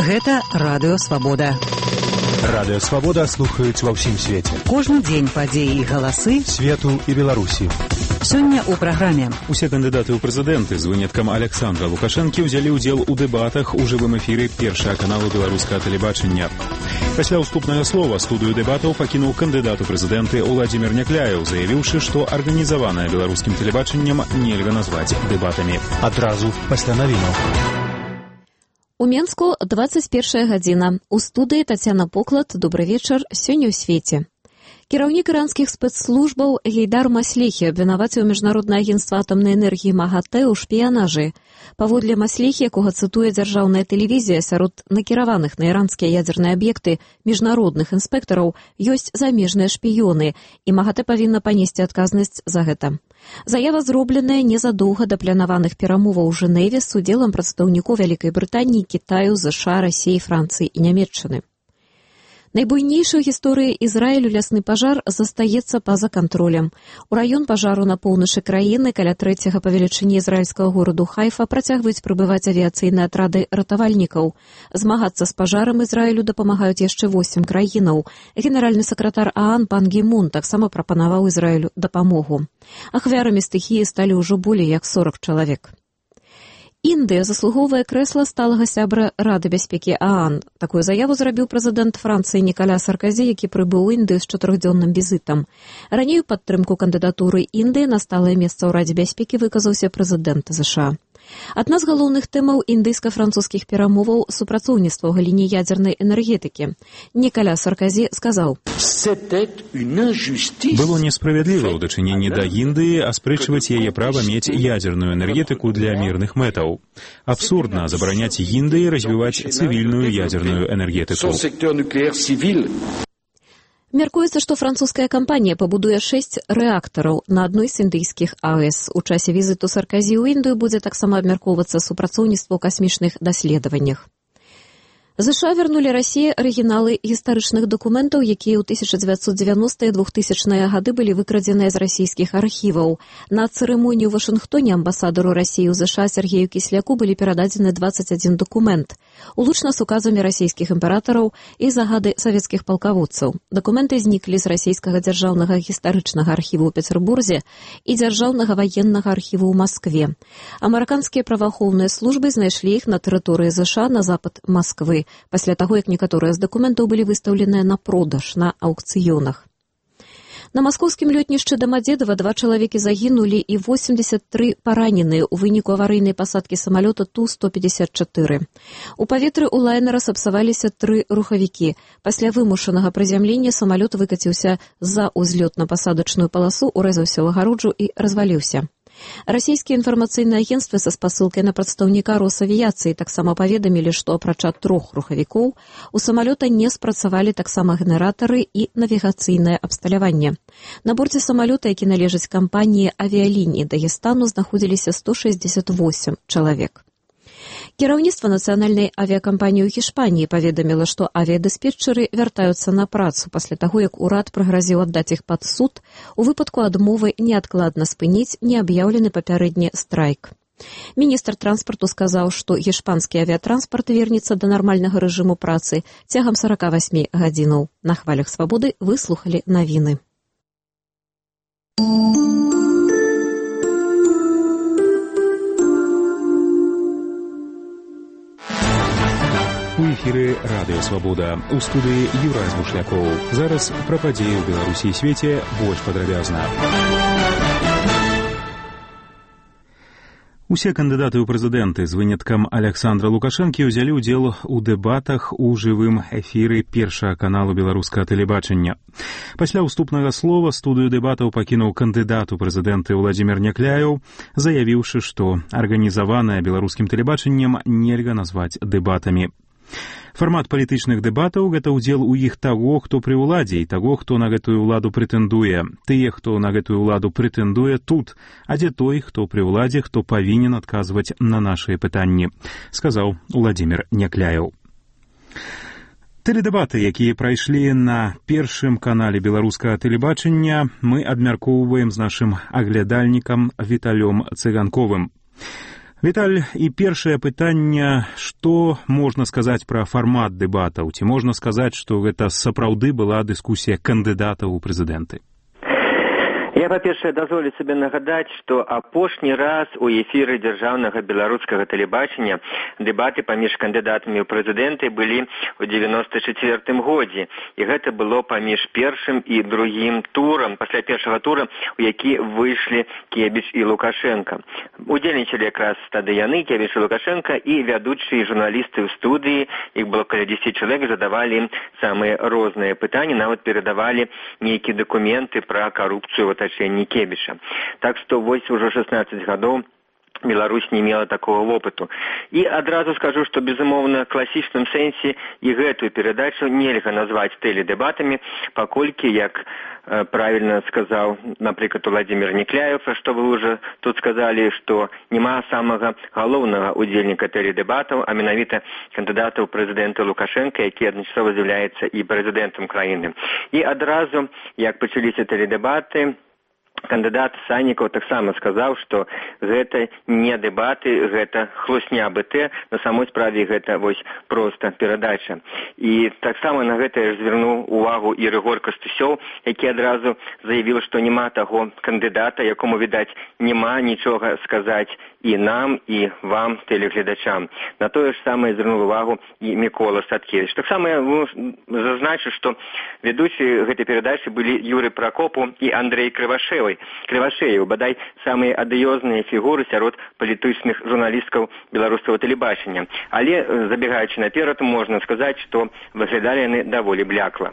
Гэта Радыё Свабода. Радыё Свабода слухаюць ва ўсім свеце. Кожны дзень падзеі і галасы свету і Беларусі. Сёння ў праграме. Усе кандыдаты ў прэзідэнты з выняткам Александра Лукашэнкі ўзялі ўдзел у дэбатах у жывым эфіры першага каналу беларускага тэлебачання. Пасля ўступнага слова студыю дэбатаў пакінуў кандыдат у прэзідэнты Уладзімір Някляеў, заявіўшы, што арганізаванае беларускім тэлебачаннем нельга назваць дэбатамі. Адразу пасля навінаў. У Менску 21 гадзіна. У студыі Тацяна Поклад. Добры вечар. Сёння ў свеце. Кіраўнік іранскіх спецслужбаў Гейдар Маслехі абвінаваціў Міжнароднае агенцтва атамнай энергіі МАГАТЭ ў шпіянажы. Паводле Маслехі, якога цытуе дзяржаўная тэлевізія, сярод накіраваных на іранскія ядзерныя аб'екты міжнародных інспектараў ёсць замежныя шпіёны, і МАГАТЭ павінна панесці адказнасць за гэта. Заява зробленая незадоўга да планаваных перамоваў у Жэневе з удзелам прадстаўнікоў Вялікай Брытаніі, Кітаю, ЗША, Расіі, Францыі і Нямецчыны. Найбуйнейшы ў гісторыі Ізраілю лясны пажар застаецца па-за кантролем. У раён пажару на поўначы краіны каля трэцяга па велічыні ізраільскага гораду Хайфа працягваюць прыбываць авіяцыйныя атрады ратавальнікаў. Змагацца з пажарам Ізраілю дапамагаюць яшчэ 8 краінаў. Генеральны сакратар ААН пан Гі Мун таксама прапанаваў Ізраілю дапамогу. Ахвярамі стыхіі сталі ўжо болей як 40 чалавек. Індыя заслугоўвае крэсла сталага сябра Рады бяспекі ААН. Такую заяву зрабіў прэзідэнт Францыі Нікаля Сарказі, які прыбыў у Індыю з 4-дзённым візітам. Раней у падтрымку кандыдатуры Індыі на сталае месца ў Радзе бяспекі выказаўся прэзідэнт ЗША. Адна з галоўных тэмаў індыйска-французскіх перамоваў супрацоўніцтва ў галіне ядзернай энергетыкі. Нікаля Сарказі сказаў: «Было несправядліва ў дачыненні да Індыі аспрэчваць яе права мець ядзерную энергетыку для мірных мэтаў. Абсурдна забараняць Індыі развіваць цывільную ядзерную энергетыку». Мяркуецца, што французская кампанія пабудуе 6 рэактараў на адной з індыйскіх АЭС. У часе візіту Сарказі ў Індыю будзе таксама абмяркоўвацца супрацоўніцтва ў касмічных даследаваннях. ЗША вярнулі Расіі арыгіналы гістарычных дакументаў, якія ў 1990-е і 2000-е гады былі выкрадзеныя з расійскіх архіваў. На цырымонію ў Вашынгтоне амбасадару Расіі ў ЗША Сергею Кісляку былі перададзены 21 дакумент, улучна з указамі расійскіх імператараў і загады савецкіх палкаводцаў. Дакументы зніклі з расійскага дзяржаўнага гістарычнага архіву ў Петербурзе і дзяржаўнага ваеннага архіву ў Маскве. Амерыканскія праваахоўныя службы знайшлі іх на тэрыторыі ЗША на запад Масквы, пасля таго, як некаторыя з дакументаў былі выстаўленыя на продаж на аўкцыёнах. На маскоўскім лётнішчы Дамадзедава 2 чалавекі загінулі і 83 параненыя ў выніку аварыйнай пасадкі самалёта Ту-154. У паветры ў лайнера сапсаваліся 3 рухавікі. Пасля вымушанага прызямлення самалёт выкаціўся за ўзлётна-пасадачную паласу, урэзаўся ў агароджу і разваліўся. Расійскія інфармацыйныя агенцтвы са спасылкай на прадстаўніка Росавіяцыі таксама паведамілі, што апрача 3 рухавікоў у самалёта не спрацавалі таксама генератары і навігацыйнае абсталяванне. На борце самалёта, які належыць кампаніі авіяліній Дагестану, знаходзіліся 168 чалавек. Кіраўніцтва нацыянальнай авіякампаніі ў Гішпаніі паведаміла, што авіядыспетчары вяртаюцца на працу пасля таго, як урад прыгразіў аддаць іх пад суд у выпадку адмовы неадкладна спыніць неаб'яўлены папярэдні страйк. Міністр транспарту сказаў, што гішпанскі авіятранспарт вернецца да нармальнага рэжыму працы цягам 48 гадзінаў. На хвалях свабоды вы слухалі навіны. У эфіры Радыё Свабода. У студыі Юрай Змушлякоў. Зараз пра падзеі ў Беларусі і свеце больш падрабязна. Усе кандыдаты ў прэзідэнты з выняткам Александра Лукашэнкі ўзялі ўдзел у дэбатах у жывым эфіры першага каналу беларускага тэлебачання. Пасля ўступнага слова студыю дэбатаў пакінуў кандыдат у прэзідэнты Уладзімір Някляеў, заявіўшы, што арганізаванае беларускім тэлебачаннем нельга назваць дэбатамі. Фармат палітычных дэбатаў – гэта ўдзел у іх таго, хто пры ўладзе, і таго, хто на гэтую ўладу прэтэндуе. Тыя, хто на гэтую ўладу прэтэндуе тут, а дзе той, хто пры ўладзе, хто павінен адказваць на нашыя пытанні, сказаў Уладзімір Някляеў. Тэледэбаты, якія прайшлі на першым канале беларускага тэлебачання, мы абмяркоўваем з нашым аглядальнікам Віталём Цыганковым. Віталь, і першае пытанне, што можна сказаць пра фармат дэбатаў? Ці можна сказаць, што гэта сапраўды была дыскусія кандыдатаў у прэзідэнты? Я, па-першае, дазволю сабе нагадаць, што апошні раз у эфіры дзяржаўнага беларускага тэлебачання дэбаты паміж кандыдатамі ў прэзідэнты былі ў 94-м годзе. І гэта было паміж першым і другім турам, пасля першага тура, у які выйшлі Кебіч і Лукашенко. Удзельнічалі якраз тады яны, Кебіч і Лукашенко, і вядучыя журналісты ў студыі, іх было каля 10 чалавек, задавалі ім самыя розныя пытанні, нават перадавалі нейкія дакументы пра карупцыю в атачэнні Кебіча. Так што вось ужо 16 гадоў Беларусь не мела такого опыту. І адразу скажу, што, безумоўна, класічным сэнсе і гэтую перадачу нельга назваць тэледэбатамі, паколькі, як правильно сказаў, напрыклад, Владимир Некляев, што вы уже тут сказалі, што няма самага галоўнага удзельніка тэледэбатаў, а менавіта кандыдата ў прэзідэнта Лукашенко, які адначасова з'яўляецца і прэзідэнтам краіны. І адразу, як пачаліся тэледэбаты, кандыдат Саннікаў таксама сказаў, што гэта не дэбаты, гэта хлусня БТ, на самой справе гэта вось проста перадача. І таксама на гэта звярнуў увагу і Рыгор Кастусёў, які адразу заявіў, што няма таго кандыдата, якому, відаць, няма нічога сказаць і нам, і вам, тэлегледачам. На тое ж самае звярнуў увагу і Мікола Садкевіч. Таксама я зазначу, што ведучыя гэтай перадачы былі Юрый Пракопу і Андрэй Кривошеев, бадай самыя адыёзныя фігуры сярод палітычных журналісткаў беларускага тэлебачання. Але, забегаючы наперад, можна сказаць, што выглядалі яны даволі блякла.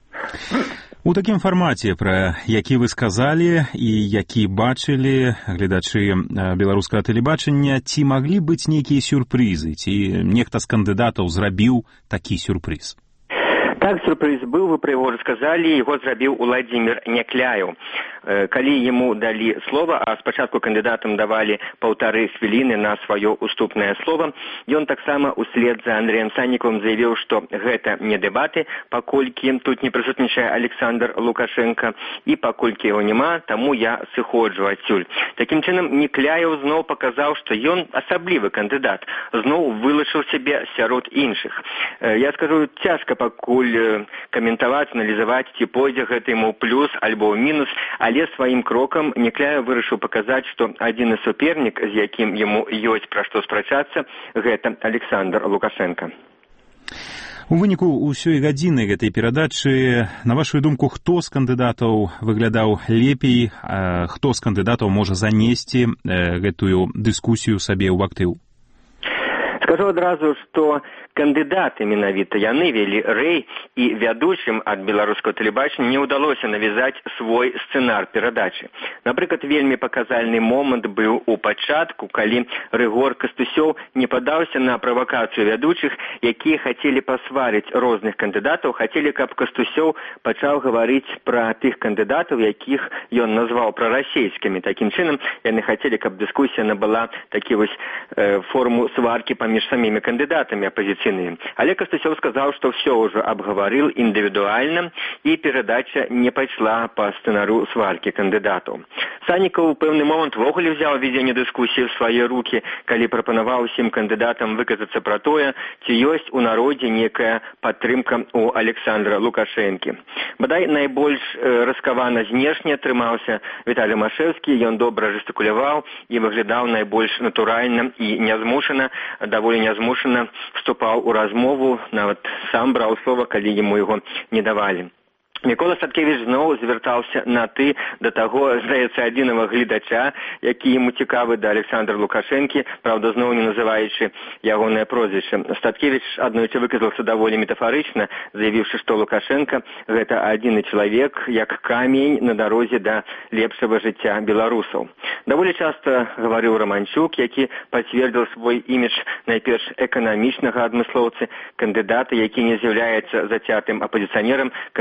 У такім фармаце, пра які вы сказалі і які бачылі гледачы беларускага тэлебачання, ці маглі быць нейкія сюрпрызы, ці нехта з кандыдатаў зрабіў такі сюрпрыз? Так, сюрпрыз быў, вы пра яго расказалі, яго зрабіў Владимир Некляев. Калі яму далі слова, а спачатку кандыдатам давалі 1,5 хвіліны на сваё уступнае слова, ён таксама услед за Андрэем Саннікавым заявіў, што гэта не дэбаты, паколькі тут не прысутнічае Александр Лукашенко, і паколькі яго няма, таму я сыходжу адсюль. Такім чынам, Некляев зноў паказаў, што ён асаблівы кандыдат, зноў вылучыў сябе сярод іншых. Я скажу, цяжка пакуль каментаваць, аналізаваць, ці пойдзе гэта яму плюс альбо мінус, але сваім крокам Некляев вырашыў паказаць, што адзіны супернік, з якім яму ёсць пра што спрачацца, гэта Александр Лукашенко. У выніку ўсёй гадзіны гэтай перадачы, на вашу думку, хто з кандыдатаў выглядаў лепей, хто з кандыдатаў можа занесці гэтую дыскусію сабе ў актыў? Скажу адразу, што кандыдаты менавіта яны вели рэй, і вядучым ад беларускага тэлебачання не ўдалося навязаць свой сцэнар перадачы. Напрыклад, вельмі паказальны момант быў у пачатку, калі Рыгор Кастусёў не падаўся на правакацыю вядучых, якія хацелі пасварыць розных кандыдатаў, хацелі, каб Кастусёў пачаў гаварыць пра тых кандыдатаў, якіх ён назваў прарасейскімі. Такім чынам, яны хацелі, каб дыскусія набыла такі вось форму сваркі паміж самімі кандыдатамі апазіцыйнымі. Але Кастусёў сказаў, што ўсё ўжо абгаварыў індывідуальна, і перадача не пайшла па сцэнару сваркі кандыдатаў. Саннікаў у пэўны момант вогуле взяў вядзенне дыскусіі ў свае рукі, калі прапанаваў усім кандыдатам выказацца пра тое, ці ёсць у народзе некая падтрымка у Александра Лукашэнкі. Бадай найбольш раскавана знешне трымаўся Віталій Машэўскі, ён добра жэстыкуляваў і выглядаў найбольш натуральна і нязмушана, даволі нязмушана вступаў у размову, нават сам браў слова, калі яму яго не давалі. Мікола Садкевіч зноў звяртаўся на «ты» да таго, здаецца, адзінага гледача, які яму цікавы, да Александра Лукашэнкі, правда, зноў не называючы ягонае прозвішча. Садкевіч аднойчы выказаўся даволі метафарычна, заявіўшы, што Лукашенко – гэта адзіны чалавек, як камень на дарозе да лепшага жыцця беларусаў. Даволі часта гаварыў Романчук, які пацвердзіў свой імідж найперш эканамічнага адмыслоўцы, кандыдата, які не з'яўляецца зацятым апазіцыянерам, кандыдата,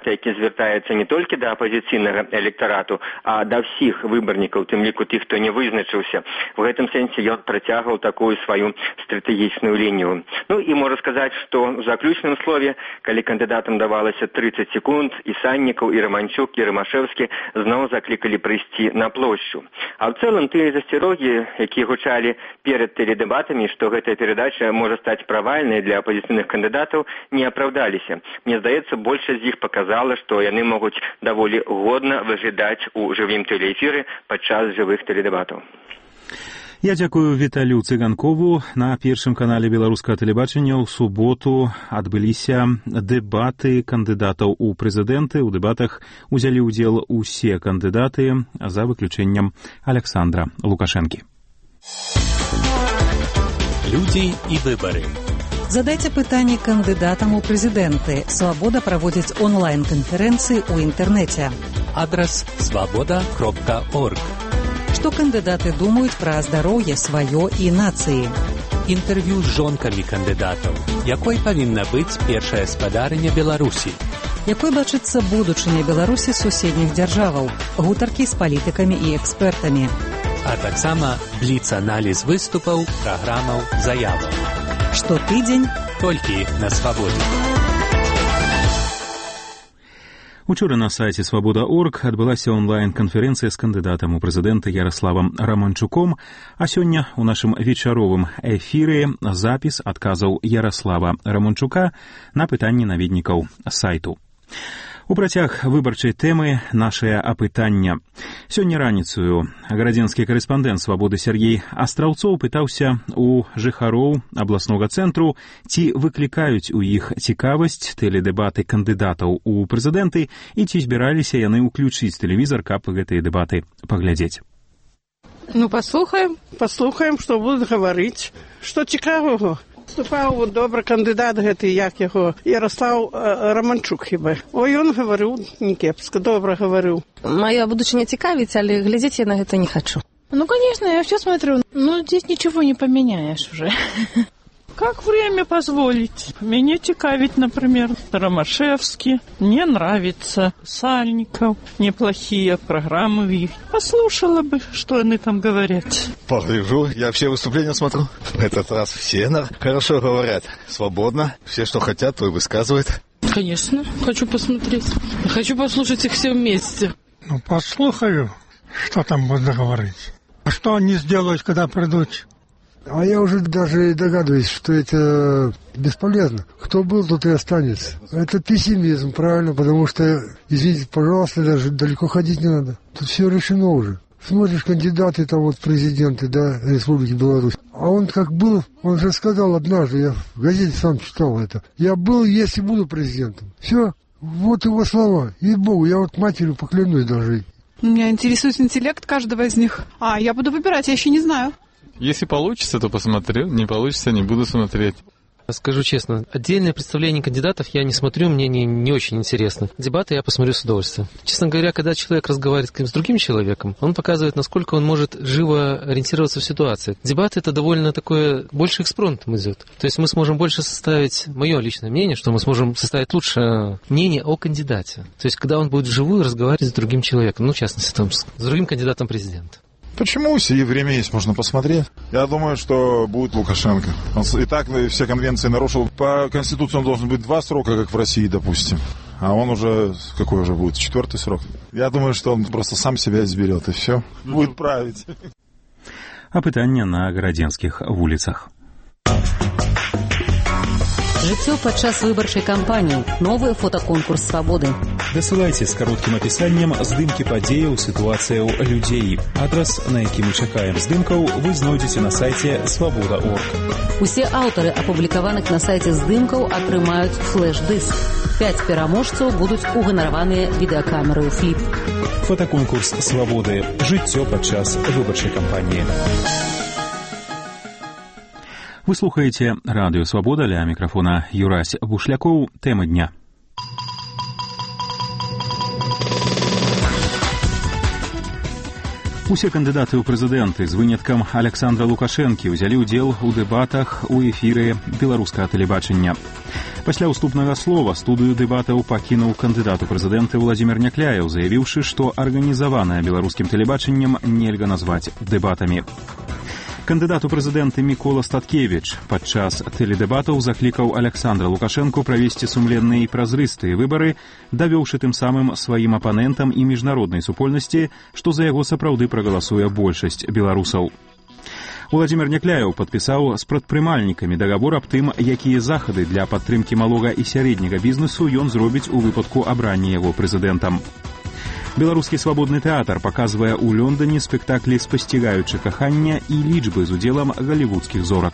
які звяртаецца не толькі да апазіцыйнага электарату, а да ўсіх выбарнікаў, тым ліку тых, хто не вызначыўся. В гэтым сэнсе ён працягваў такую сваю стратэгічную лінію. Ну і можа сказаць, што ў заключным слове, калі кандыдатам давалася 30 секунд, і Саннікаў, і Романчук, і Рымашэўскі зноў заклікалі прыйсці на плошчу. А ў цэлым тыя засцерогі, якія гучалі перад тэледэбатамі, што гэтая перадача можа стаць правальнай для апозіцыйных кандыдатаў, не апраўдаліся. Мне здаецца, большасць з іх показала, што яны могуць даволі годна выглядаць у жывым тэлеэфіры падчас жывых тэледэбатаў. Я дзякую Віталю Цыганкову. На першым канале беларускага тэлебачання ў суботу адбыліся дэбаты кандыдатаў у прэзідэнты. У дэбатах узялі ўдзел усе кандыдаты, за выключэннем Александра Лукашэнкі. Людзі і выбары. Задайте пытанні кандыдатам у прэзідэнты. Свабода праводзіць онлайн-канферэнцыі ў інтэрнэце. Адрес svoboda.org. Што кандыдаты думаюць пра здароўе сваё і нацыі. Інтэрв'ю з жонкамі кандыдатаў. Якой павінна быць першая спадарыня Беларусі? Якой бачыцца будучыня Беларусі суседніх дзяржаваў. Гутаркі з палітыкамі і экспертамі. А таксама бліц-аналіз выступаў, праграмаў, заяваў. Штотыдзень толькі на Свабодзе. Учора на сайце «Свобода.орг» адбылася онлайн-канферэнцыя з кандыдатам у прэзідэнты Яраславам Романчуком, а сёння ў нашым вечаровым эфіры запіс адказаў Яраслава Романчука на пытанні наведнікаў сайту. У працяг выбарчай тэмы нашае апытання. Сёння раніцаю гарадзенскі карэспандэнт «Свабоды» Сергей Астраўцоў пытаўся у жыхароў абласнога цэнтру, ці выклікаюць у іх цікавасць тэледэбаты кандыдатаў у прэзідэнты і ці збіраліся яны ўключыць тэлевізор, каб гэтыя дэбаты паглядзець. Ну, паслухаем, што будуць гаварыць. Што цікавага? Выступаў добры кандыдат гэты, як яго, Ярослав Романчук хіба. Ой, ён гаварыў некепска, добра гаварыў. Моя будучыня цікавіць, але глядзець я на гэта не хочу. Ну, конечно, я все смотрю. Ну, здесь ничего не поменяешь уже. Как время позволить? Меня цікавить, например, Ромашевский. Мне нравится Сальников. Неплохие программы в их. Послушала бы, что они там говорят. Погляжу, я все выступления смотрю. В этот раз все хорошо говорят. Свободно. Все, что хотят, то и высказывают. Конечно, хочу посмотреть. Хочу послушать их все вместе. Ну, послухаю, что там можно говорить. А что они сделают, когда придут? А я уже даже догадываюсь, что это бесполезно. Кто был, тот и останется. Это пессимизм, правильно, потому что, извините, пожалуйста, даже далеко ходить не надо. Тут все решено уже. Смотришь, кандидаты там вот президенты, да, Республики Беларусь. А он как был, он же сказал однажды, я в газете сам читал это. Я был, есть и буду президентом. Все, вот его слова. Ей-богу, я вот матерью поклянусь даже. Меня интересует интеллект каждого из них. Я буду выбирать, я еще не знаю. Если получится, то посмотрю. Не получится, не буду смотреть. Скажу честно, отдельное представление кандидатов я не смотрю, мне не очень интересно. Дебаты я посмотрю с удовольствием. Честно говоря, когда человек разговаривает с другим человеком, он показывает, насколько он может живо ориентироваться в ситуации. Дебаты — это довольно такое, больше экспромтом идет. То есть мы сможем больше составить, мое личное мнение, что мы сможем составить лучше мнение о кандидате. То есть когда он будет вживую разговаривать с другим человеком, ну, в частности, там, с другим кандидатом в президента. Почему? И время есть, можно посмотреть. Я думаю, что будет Лукашенко. Он и так все конвенции нарушил. По Конституции он должен быть 2 срока, как в России, допустим. А он уже, какой уже будет, 4-й срок. Я думаю, что он просто сам себя изберет, и все. Будет править. Апытанне на гарадзенскіх вуліцах. Жыццё падчас выбарчай кампаніі. Новы фотаконкурс «Свабоды». Дасылайце з кароткім апісаннем здымкі падзеяў, сітуацыяў, людзей. Адрас, на які мы чакаем здымкаў, вы знойдзеце на сайце «Свобода.орг». Усе аўтары апублікаваных на сайце здымкаў атрымаюць флэш-дыск. 5 пераможцаў будуць уганараваныя відэакамераю «Фліп». Фотаконкурс «Свободы». Жыццё падчас выбарчай кампаніі. Вы слухаеце радыё «Свабода», ля мікрафона Юрась Бушлякоў. Тэма дня. Усе кандыдаты ў прэзідэнты з выняткам Александра Лукашэнкі ўзялі ўдзел у дэбатах у эфіры беларускага тэлебачання. Пасля ўступнага слова студыю дэбатаў пакінуў кандыдат у прэзідэнты Владзімір Някляеў, заявіўшы, што арганізаванае беларускім тэлебачаннем нельга назваць дэбатамі. Кандыдат у прэзідэнты Мікола Статкевіч падчас тэледэбатаў заклікаў Александра Лукашэнку правесці сумленныя і празрыстыя выбары, давёўшы тым самым сваім апанентам і міжнароднай супольнасці, што за яго сапраўды прагаласуе большасць беларусаў. Владзімір Някляеў падпісаў з прадпрымальнікамі дагавор аб тым, якія захады для падтрымкі малога і сярэдняга бізнесу ён зробіць у выпадку абрання яго прэзідэнтам. Беларускі свабодны тэатр паказвае ў Лондоне спектаклі «Спасцігаючы кахання» і лічбы з удзелам галівудскіх зорак.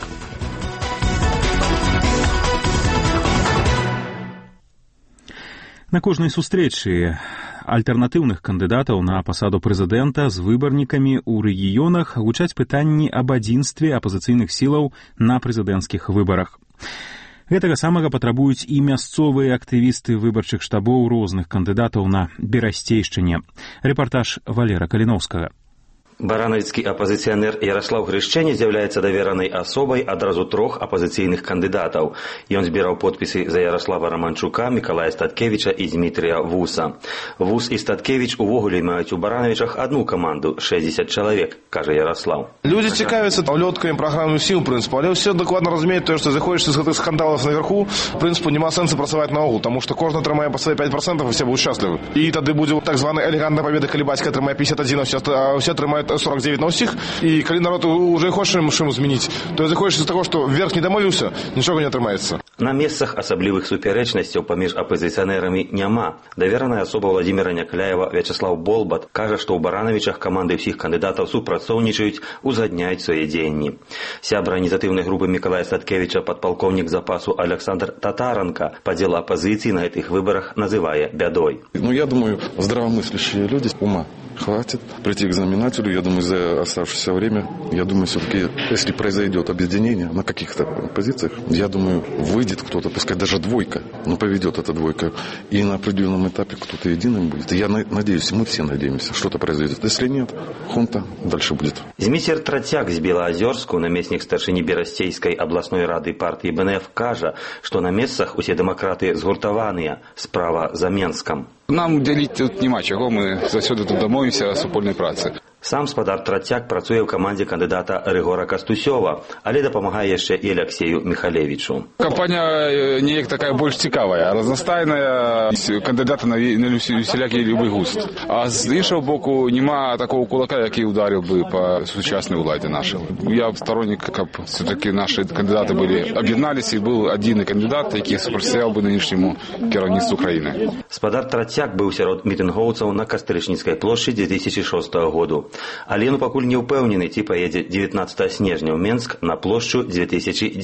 На кожнай сустрэчы альтэрнатыўных кандыдатаў на пасаду прэзідэнта з выбарнікамі ў рэгіёнах гучаць пытанні аб адзінстве апазіцыйных сілаў на прэзідэнцкіх выбарах. Гэтага самага патрабуюць і мясцовыя актывісты выбарчых штабоў розных кандыдатаў на Берасцейшчыне. Рэпартаж Валера Каліноўскага. Баранавіцкі апазіцыянер Яраслаў Грышчэне з'яўляецца даверанай асобай адразу 3 апазіцыйных кандыдатаў. Ён збіраў подпісы за Яраслава Раманчука, Мікалая Статкевіча і Дмітрыя Вуса. Вус і Статкевіч увогуле маюць у Баранавічах одну каманду – 60 чалавек, кажа Яраслаў. Людзі цікавяцца ўлёткамі праграмным сіл, прынцыпу, але ўсе дакладна разумеюць тое, што заходзіш з гэтых скандалаў наверху, прынцыпу, няма сэнсу працаваць наогул, таму што кожны атрымае па свае 5% і все будуць шчаслівы. І тады будзе так званы элегантная пабеда, калі бацька атрымае 51, а ўсе атрымаюць 49 на ўсіх, і калі народ уже хоча ім змяніць, то заходзіш з таго, што верх не дамовіўся, нічога не атрымаецца. На месцах асаблівых супярэчнасцяў паміж апазіцыянерамі няма. Давераная асоба Владзіміра Някляева Вячеслаў Болбат кажа, што ў Баранавічах каманды ўсіх кандыдатаў супрацоўнічаюць, узгадняюць свае дзеянні. Сябра ініцыятыўнай групы Мікалая Статкевіча, падпалкоўнік запасу Александр Татаранка, падзел апазіцыі на гэтых выбарах называе бядой. Я думаю, здравомыслящие люди ума хватит прийти к знаменателю. Я думаю, за оставшееся время, все-таки, если произойдет объединение на каких-то позициях, я думаю, выйдет кто-то, пускай даже двойка, но поведет эта двойка. И на определенном этапе кто-то единым будет. Я надеюсь, мы все надеемся, что-то произойдет. Если нет, хунта дальше будет. Зміцер Трацяк з Белаазёрску, намеснік старшыні Берасцейскай абласной рады партыі БНФ, кажа, што на месцах усе дэмакраты згуртаваныя, справа за Менскам. Нам дзяліць тут няма чаго, мы заўсёды тут дамовімся о супольнай працы. Сам спадар Трацяк працуе ў камандзе кандыдата Рыгора Кастусёва, але дапамагае яшчэ і Аляксею Міхалевічу. Кампанія неяк такая больш цікавая, разнастайная, кандыдата на усялякі любы густ. А з іншого боку, нема такого кулака, який ударив би по сучасній владі нашій. Я сторонник, каб все-таки наші кандидати були об'єдналися і був один кандидат, який супротивляв би нинішньому керівництву країни. Спадар Трацяк быў сярод мітынгоўцаў на Кастрычніцкай плошчы 2006 году. Але ён пакуль не ўпэўнены, ці паедзе 19 снежня ў Менск на плошчу 2010.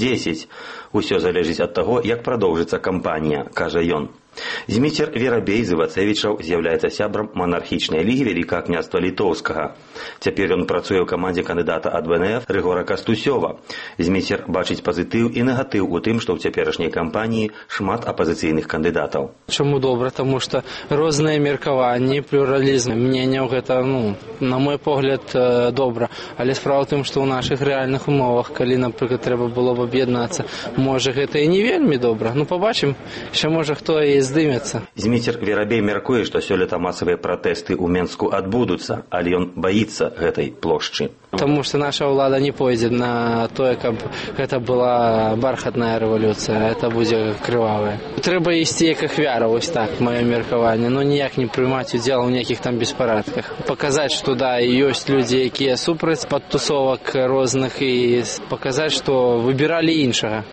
Усё залежыць ад таго, як прадоўжыцца кампанія, кажа ён. Зміцер Верабей з Івацевічаў з'яўляецца сябрам манархічнай лігі Вялікага княства Літоўскага. Цяпер ён працуе ў камандзе кандыдата ад БНФ Рыгора Кастусёва. Зміцер бачыць пазітыў і негатыў у тым, што ў цяперашняй кампаніі шмат апазіцыйных кандыдатаў. Чаму добра? Таму што розныя меркаванні, плюралізм мненняў гэта, на мой погляд, добра. Але справа ў тым, што ў нашых рэальных умовах, калі, напрыклад, трэба было б аб'яднацца, можа гэта і не вельмі добра. Пабачым, ще можа хто і здымецца. Зміцер Верабей мяркуе, што сёлета масавыя пратэсты ў Менску адбудуцца, але ён баіцца гэтай плошчы. Таму што наша ўлада не пойдзе на тое, каб гэта была бархатная рэвалюцыя, гэта будзе крывавая. Трэба ісці як ахвяра, вось так, маё меркаванне, ніяк не прымаць удзел у нейкіх там беспарадках. Паказаць, што ёсць людзі, якія супраць падтусовак розных, і паказаць, што выбіралі іншага.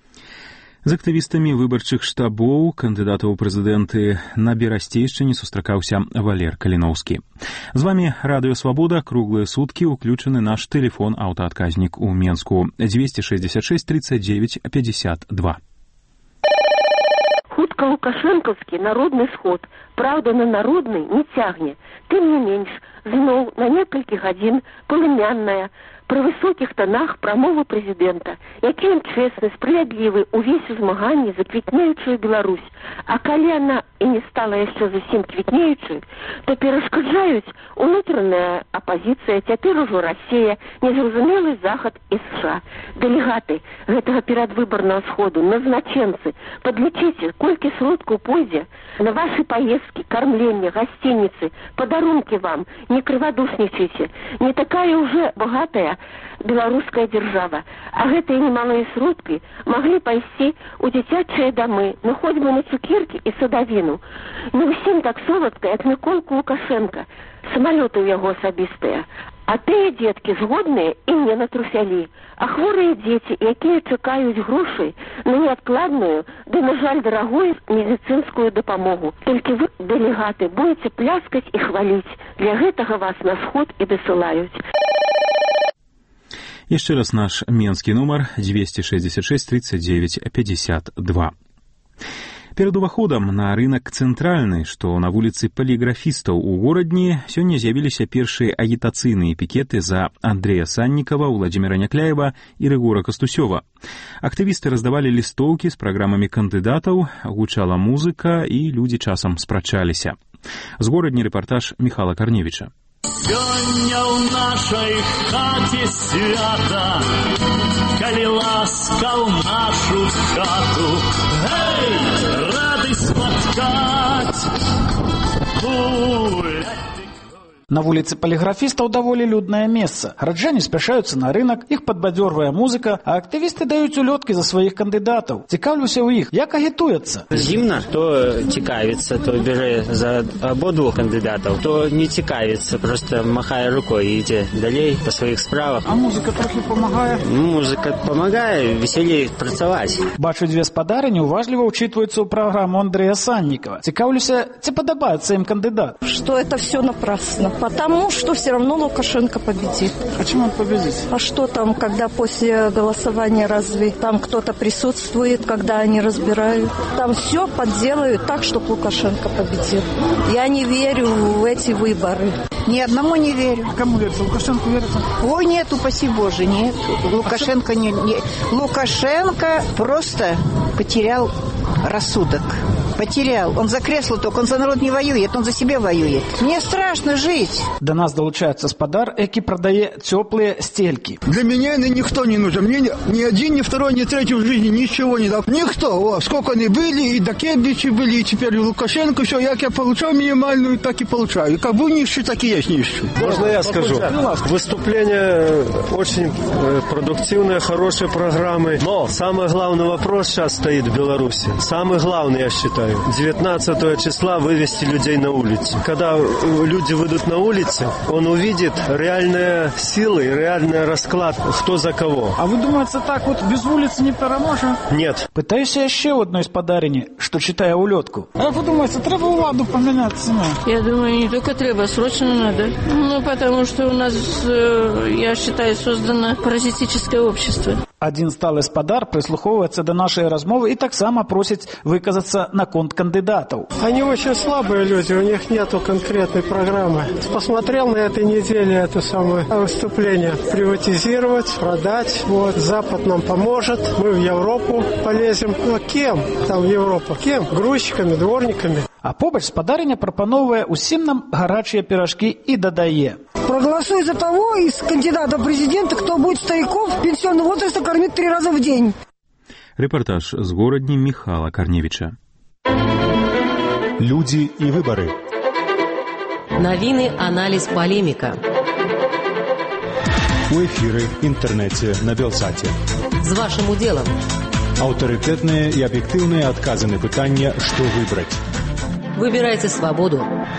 З актывістамі выбарчых штабоў кандыдатаў у прэзідэнты на Берасцейшчыне сустракаўся Валер Каліноўскі. З вамі Радыё Свабода, круглыя суткі, уключаны наш тэлефон-аўтаадказнік у Менску 266 39 52. Хутка лукашэнкаўскі народны сход, праўда, на народны не цягне. Тым не менш, зноў на некалькі гадзін палымянная пры высокіх тонах прамову прэзідэнта, які ён чэсны, справядлівы, увесь у змаганні за квітнеючую Беларусь. А калі яна і не стала яшчэ зусім квітнеючай, то перашкаджаюць унутраная апазіцыя, цяпер ужо Расія, незразумелы Захад і США. Дэлегаты гэтага перадвыбарнага сходу, назначэнцы, падлічыце, колькі сродкаў пойдзе на вашы паездкі, кармленне, гасцініцы, падарункі вам, не крывадушнічайце. Не такая уже богатая беларуская держава. А гэтыя немалыя сродкі маглі пайсці ў дзіцячыя дамы, ну хоць бы на цукеркі і садавіну. Не ўсім так соладка, як Міколку Лукашенка. Самалёты ў яго асабістыя. А тыя дзеткі згодныя і не на трусялі. А хворыя дзеці, якія чакаюць грошай на неадкладную, ды, на жаль, дарагую медыцынскую дапамогу. Толькі вы, дэлегаты, будете пляскаць і хваліць. Для гэтага вас на сход і дасылаюць. Еще раз наш менский номер 266 39 52. Перед уваходам на рынок цэнтральны, што на вуліцы паліграфістаў у горадні, сёння з'явіліся першыя агітацыйныя пікеты за Андрея Саннікава, Владзіміра Някляева і Рыгора Кастусёва. Актывісты раздавалі лістоўкі з праграмамі кандыдатаў, гучала музыка і людзі часам спрачаліся. З горадні рэпартаж Міхала Карневіча. Сёння ў нашай хаце свята, калі ласка ў нашу хату, гэй, рады спаткаць. На вуліцы паліграфістаў даволі люднае месца. Гараджане спяшаюцца на рынок, іх падбадзёрвае музыка, а актывісты даюць улёткі за сваіх кандыдатаў. Цікаўлюся ў іх, як агітуецца. Зімна, то цікавіцца, то бярэ за абодвух кандыдатаў, то не цікавіцца, просто махае рукой і ідзе далей па сваіх справах. А музыка трохі памагае? Музыка памагае, весялей працаваць. Бачу, дзве спадарыні уважліва ўчитваюцца ў праграму Андрея Саннікава. Цікаўлюся, ці падабаецца ім кандыдат? Что это все напрасно. Потому что все равно Лукашенко победит. А чем он победит? А что там, когда после голосования разве там кто-то присутствует, когда они разбирают? Там все подделают так, чтобы Лукашенко победил. Я не верю в эти выборы. Ни одному не верю. Кому верится? Лукашенко верится? Ой, нет, упаси Боже, нет. Лукашенко не... Лукашенко просто потерял рассудок. Потерял. Он за кресло только, он за народ не воюет, он за себя воюет. Мне страшно жить. До нас долучается спадар, які продае теплые стельки. Для меня никто не нужен. Мне ни один, ни второй, ни третий в жизни ничего не дал. Никто. О, сколько они были, и Дакевичи были, и теперь Лукашенко. Все, як я получал минимальную, так и получаю. Как был нищий, так и есть нищий. Можно я скажу? Выступление очень продуктивное, хорошие программы. Но самый главный вопрос сейчас стоит в Беларуси. Самый главный, я считаю. 19 числа вывести людей на улицу. Когда люди выйдут на улицы, он увидит реальные силы, реальный расклад, кто за кого. А вы думаете, так вот без улицы не переможем? Нет. Пытаюсь еще у одной спадарыни, что читая улетку. А вы думаете, треба владу поменять цену? Я думаю, не только треба, срочно надо. Ну, потому что у нас, я считаю, создано паразитическое общество. Один сталый спадар прислуховывается до нашей размовы и так само просит выказаться на конт кандидатов. Они очень слабые люди, у них нету конкретной программы. Посмотрел на этой неделе это самое выступление. Приватизировать, продать. Вот, Запад нам поможет. Мы в Европу полезем. Но кем там в Европу? Кем? Грузчиками, дворниками. А побач спадарыня прапановвае усім нам гарачыя пирожки и додае. Проголосуй за того из кандидата в президенты, кто будет стариков пенсионного возраста кормить 3 раза в день. Репортаж с горадні Михала Карневича. Люди и выборы. Новины, анализ, полемика. У эфиры, интернете, на Белсате. С вашим уделом. Авторитетные и объективные отказы на пытание, что выбрать. Выбирайте свободу.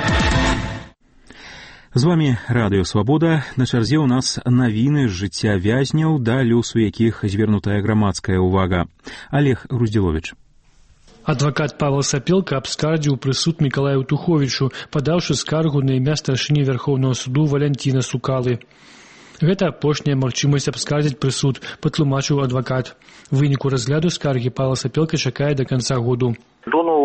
З вами Радыё Свабода. На чарзе ў нас навіны з жыцця вязняў, да лёсу якіх звернутая грамадская ўвага. Олег Груздзіловіч. Адвакат Павел Сапелка абскардзіў прысуд Мікалаю Туховічу, падаўшы скаргу на імя старшыні Вярхоўнага суду Валянціна Сукалы. Гэта апошняя магчымасць абскардзіць прысуд, патлумачыў адвакат. В выніку разгляду скаргі Павел Сапелка чакае до конца году. До Нового года.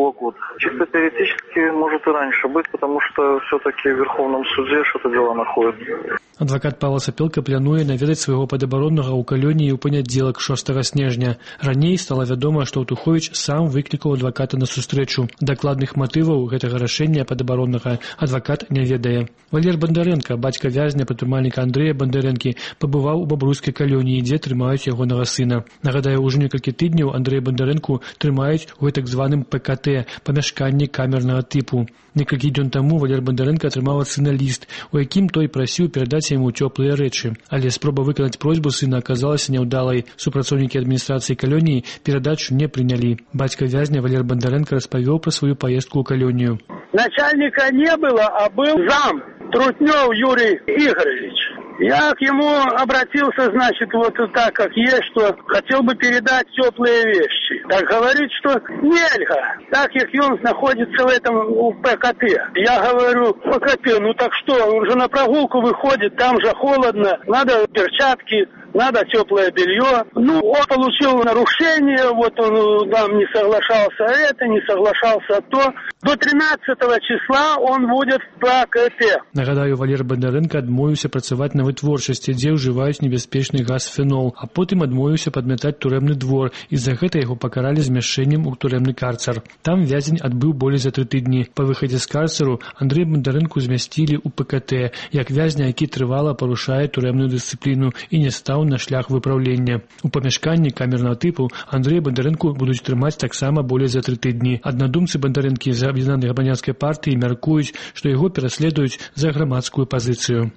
Чисто теоретически может и раньше быть, потому что все-таки в Верховном суде что-то дело находится. Адвакат Павла Сапелка плануе наведаць свайго падабароннага ў калоніі ў панядзелак 6 снежня. Раней стала вядома, што Аўтуховіч сам выклікаў адваката на сустрэчу. Дакладных матываў гэтага рашэння падабароннага адвакат не ведае. Валер Бондаренко, бацька вязня прадпрымальніка Андрэя Бондарэнкі, пабываў у бабруйскай калоніі, дзе трымаюць ягонага сына. Нагадаю, ўжо некалькі тыдняў Андрэя Бондарэнку трымаюць у так званым ПКТ, памяшканні камернага тыпу. Некалькі дзён таму Валер Бондаренко атрымаў ад сына ліст, у якім той прасіў перадаць яму цёплыя рэчы. Але спроба выканаць просьбу сына аказалася няўдалай. Супрацоўнікі адміністрацыі калоніі перадачу не прынялі. Бацька вязня Валер Бондаренко распавёў пра сваю паездку ў калонію. Начальника не было, а был зам Трутнёв Юрий Игоревич. Я к ему обратился, значит, вот так, как есть, что хотел бы передать теплые вещи. Так говорит, что нельзя, так как он находится в этом ПКТ. Я говорю, ПКТ, ну так что, он же на прогулку выходит, там же холодно, надо перчатки, надо теплое белье. Ну, он получил нарушение, вот он там не соглашался это, не соглашался то. До 13 числа он будет в ПКТ. Нагадаю, Валер Бондаренко адмовіўся працаваць на вытворчасці, дзе ўжываюць небяспечны газ фенол, а потым адмовіўся падмятаць турэмны двор, і за гэта яго пакаралі змяшчэннем у турэмны карцар. Там вязень адбыў болей за 3 тыдні. Па выхадзе з карцару Андрэя Бондарэнку змясцілі ў ПКТ, як вязня, які трывала парушае турэмную дысцыпліну і не стаў на шлях выпраўлення. У памяшканні камернага тыпу Андрэя Бондарэнку будуць трымаць таксама болей за 3 тыдні. Аднадумцы Бондарэнкі з аб'яднанай грамадзянскай партыі мяркуюць, што яго пераследуюць за грамадскую пазіцыю.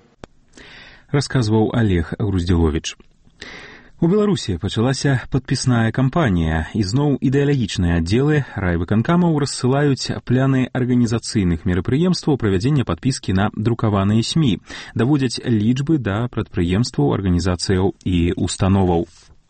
Расказваў Олег Груздзіловіч. У Беларусі пачалася падпісная кампанія, і зноў ідэалагічныя аддзелы райвыканкамаў рассылаюць пляны арганізацыйных мерапрыемстваў правядзення падпіскі на друкаваныя СМІ, даводзяць лічбы да прадпрыемстваў, арганізацыяў і установаў.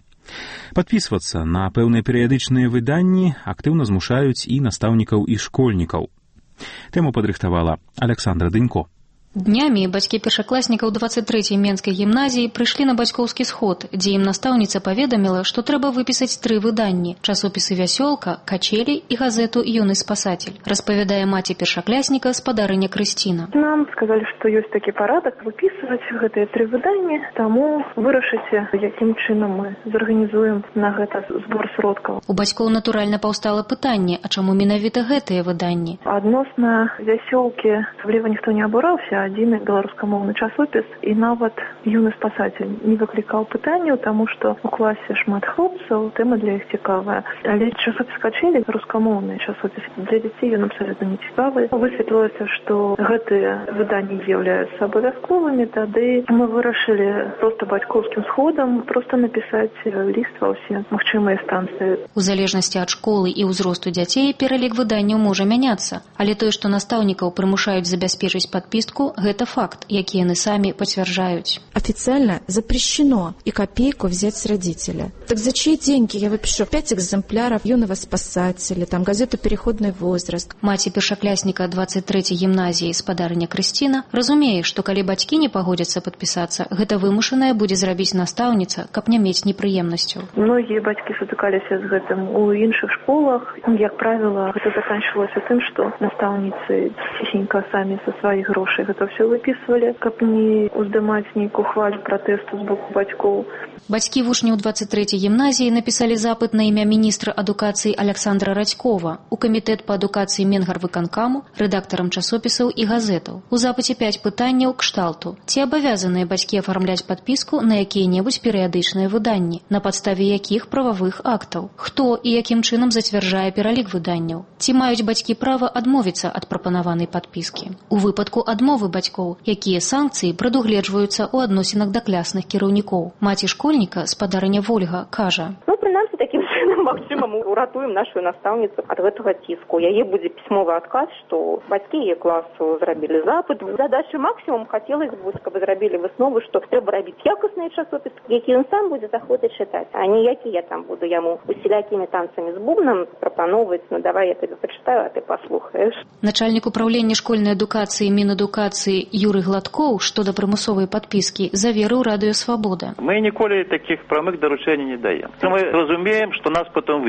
Падпісвацца на пэўныя перыядычныя выданні актыўна змушаюць і настаўнікаў, і школьнікаў. Тэму падрыхтавала Александра Дынько. Днямі бацькі першакласнікаў 23-й Менскай гімназіі прыйшлі на бацькоўскі сход, дзе ім настаўніца паведаміла, што трэба выпісаць 3 выданні – часопісы «Вясёлка», «Качелі» і газету «Юны спасатель», распавядае маці першаклясніка спадарыня Крысціна. Нам сказалі, што ёсць такі парадак выпісваць гэтыя 3 выданні, таму вырашыце, якім чынам мы зарганізуем на гэта збор сродкаў. У бацькоў натуральна паўстала пытанне, а чаму менавіта гэтыя выданні? Адносна «Вясёлкі» асабліва ніхто не абураўся, адзіны беларускамоўны часопіс, і нават «Юны спасатель» не выклікаў пытанняў, таму што ў класе шмат хлопцаў, тэма для іх цікавая. Але часопіс «Качелі» рускамоўны часопіс для дзяцей ён абсалютна не цікавы. Высветлілася, што гэтыя выданні з'яўляюцца абавязковымі, тады мы вырашылі проста бацькоўскім сходам проста напісаць ліст ва ўсе магчымыя станцыі. У залежнасці ад школы і ўзросту дзяцей пералік выданняў можа мяняцца, але тое, што настаўнікаў прымушаюць забяспечыць падпіску, это факт, які яны сами подтверждают. Официально запрещено и копейку взять с родителя. Так за чьи деньги я выпишу 5 экземпляров «Юного спасателя», там газету «Переходный возраст». Маці першаклясніка 23-й гімназіі спадарыня Крысціна разумее, што калі бацькі не пагодзяцца падпісацца, гэта вымушаная будзе зрабіць настаўніца, каб не мець непрыемнасцяў. Многія бацькі сутыкаліся з гэтым у іншых школах. Як правіла, гэта заканчивалася тым, што настаўніцы ціхенька самі са сваіх грошай гэта все выписывали, каб не уздымаць нейкую хвалю пратэсту з боку бацькоў. Бацькі вучняў 23-й гімназіі напісалі запыт на імя міністра адукацыі Александра Радзькова у камітэт па адукацыі Менгарвыканкаму, рэдактарам часопісаў і газетаў. У запыце 5 пытанняў кшталту. Ці абавязаныя бацькі афармляць падпіску на якія-небудзь перыядычныя выданні, на падставе якіх прававых актаў? Хто і якім чынам зацвярджае пералік выданняў? Ці маюць бацькі права адмовіцца ад прапанаванай падпіскі? У выпадку адмовы бацькоў, якія санкцыі прадугледжваюцца ў адносінах да класных кіраўнікоў. Маці школьніка, спадарыня Вольга, кажа: прынамсі, такім чынам, магчыма, мы уратуем нашу настаўніцу ад гэтага ціску. Яе будзе пісьмовы адказ, што бацькі яе класу зрабілі запыт. Задачу максімум хацелася б, каб зрабілі выснову, што трэба рабіць якасныя часопісы, які ён сам будзе заходзіць чытаць, а не які я там буду яму усялякімі танцамі з бубнам прапановваць: ну давай я табе пачытаю, а ты паслухаеш. Начальнік управлення школьнай адукацыі Мінадукацыі Юрый Гладкоў што да прымусовай падпіскі заверыў Радыё Свабода. Мы ніколі такіх прамых даручэнняў не даем. Мы разумеем, што нас потом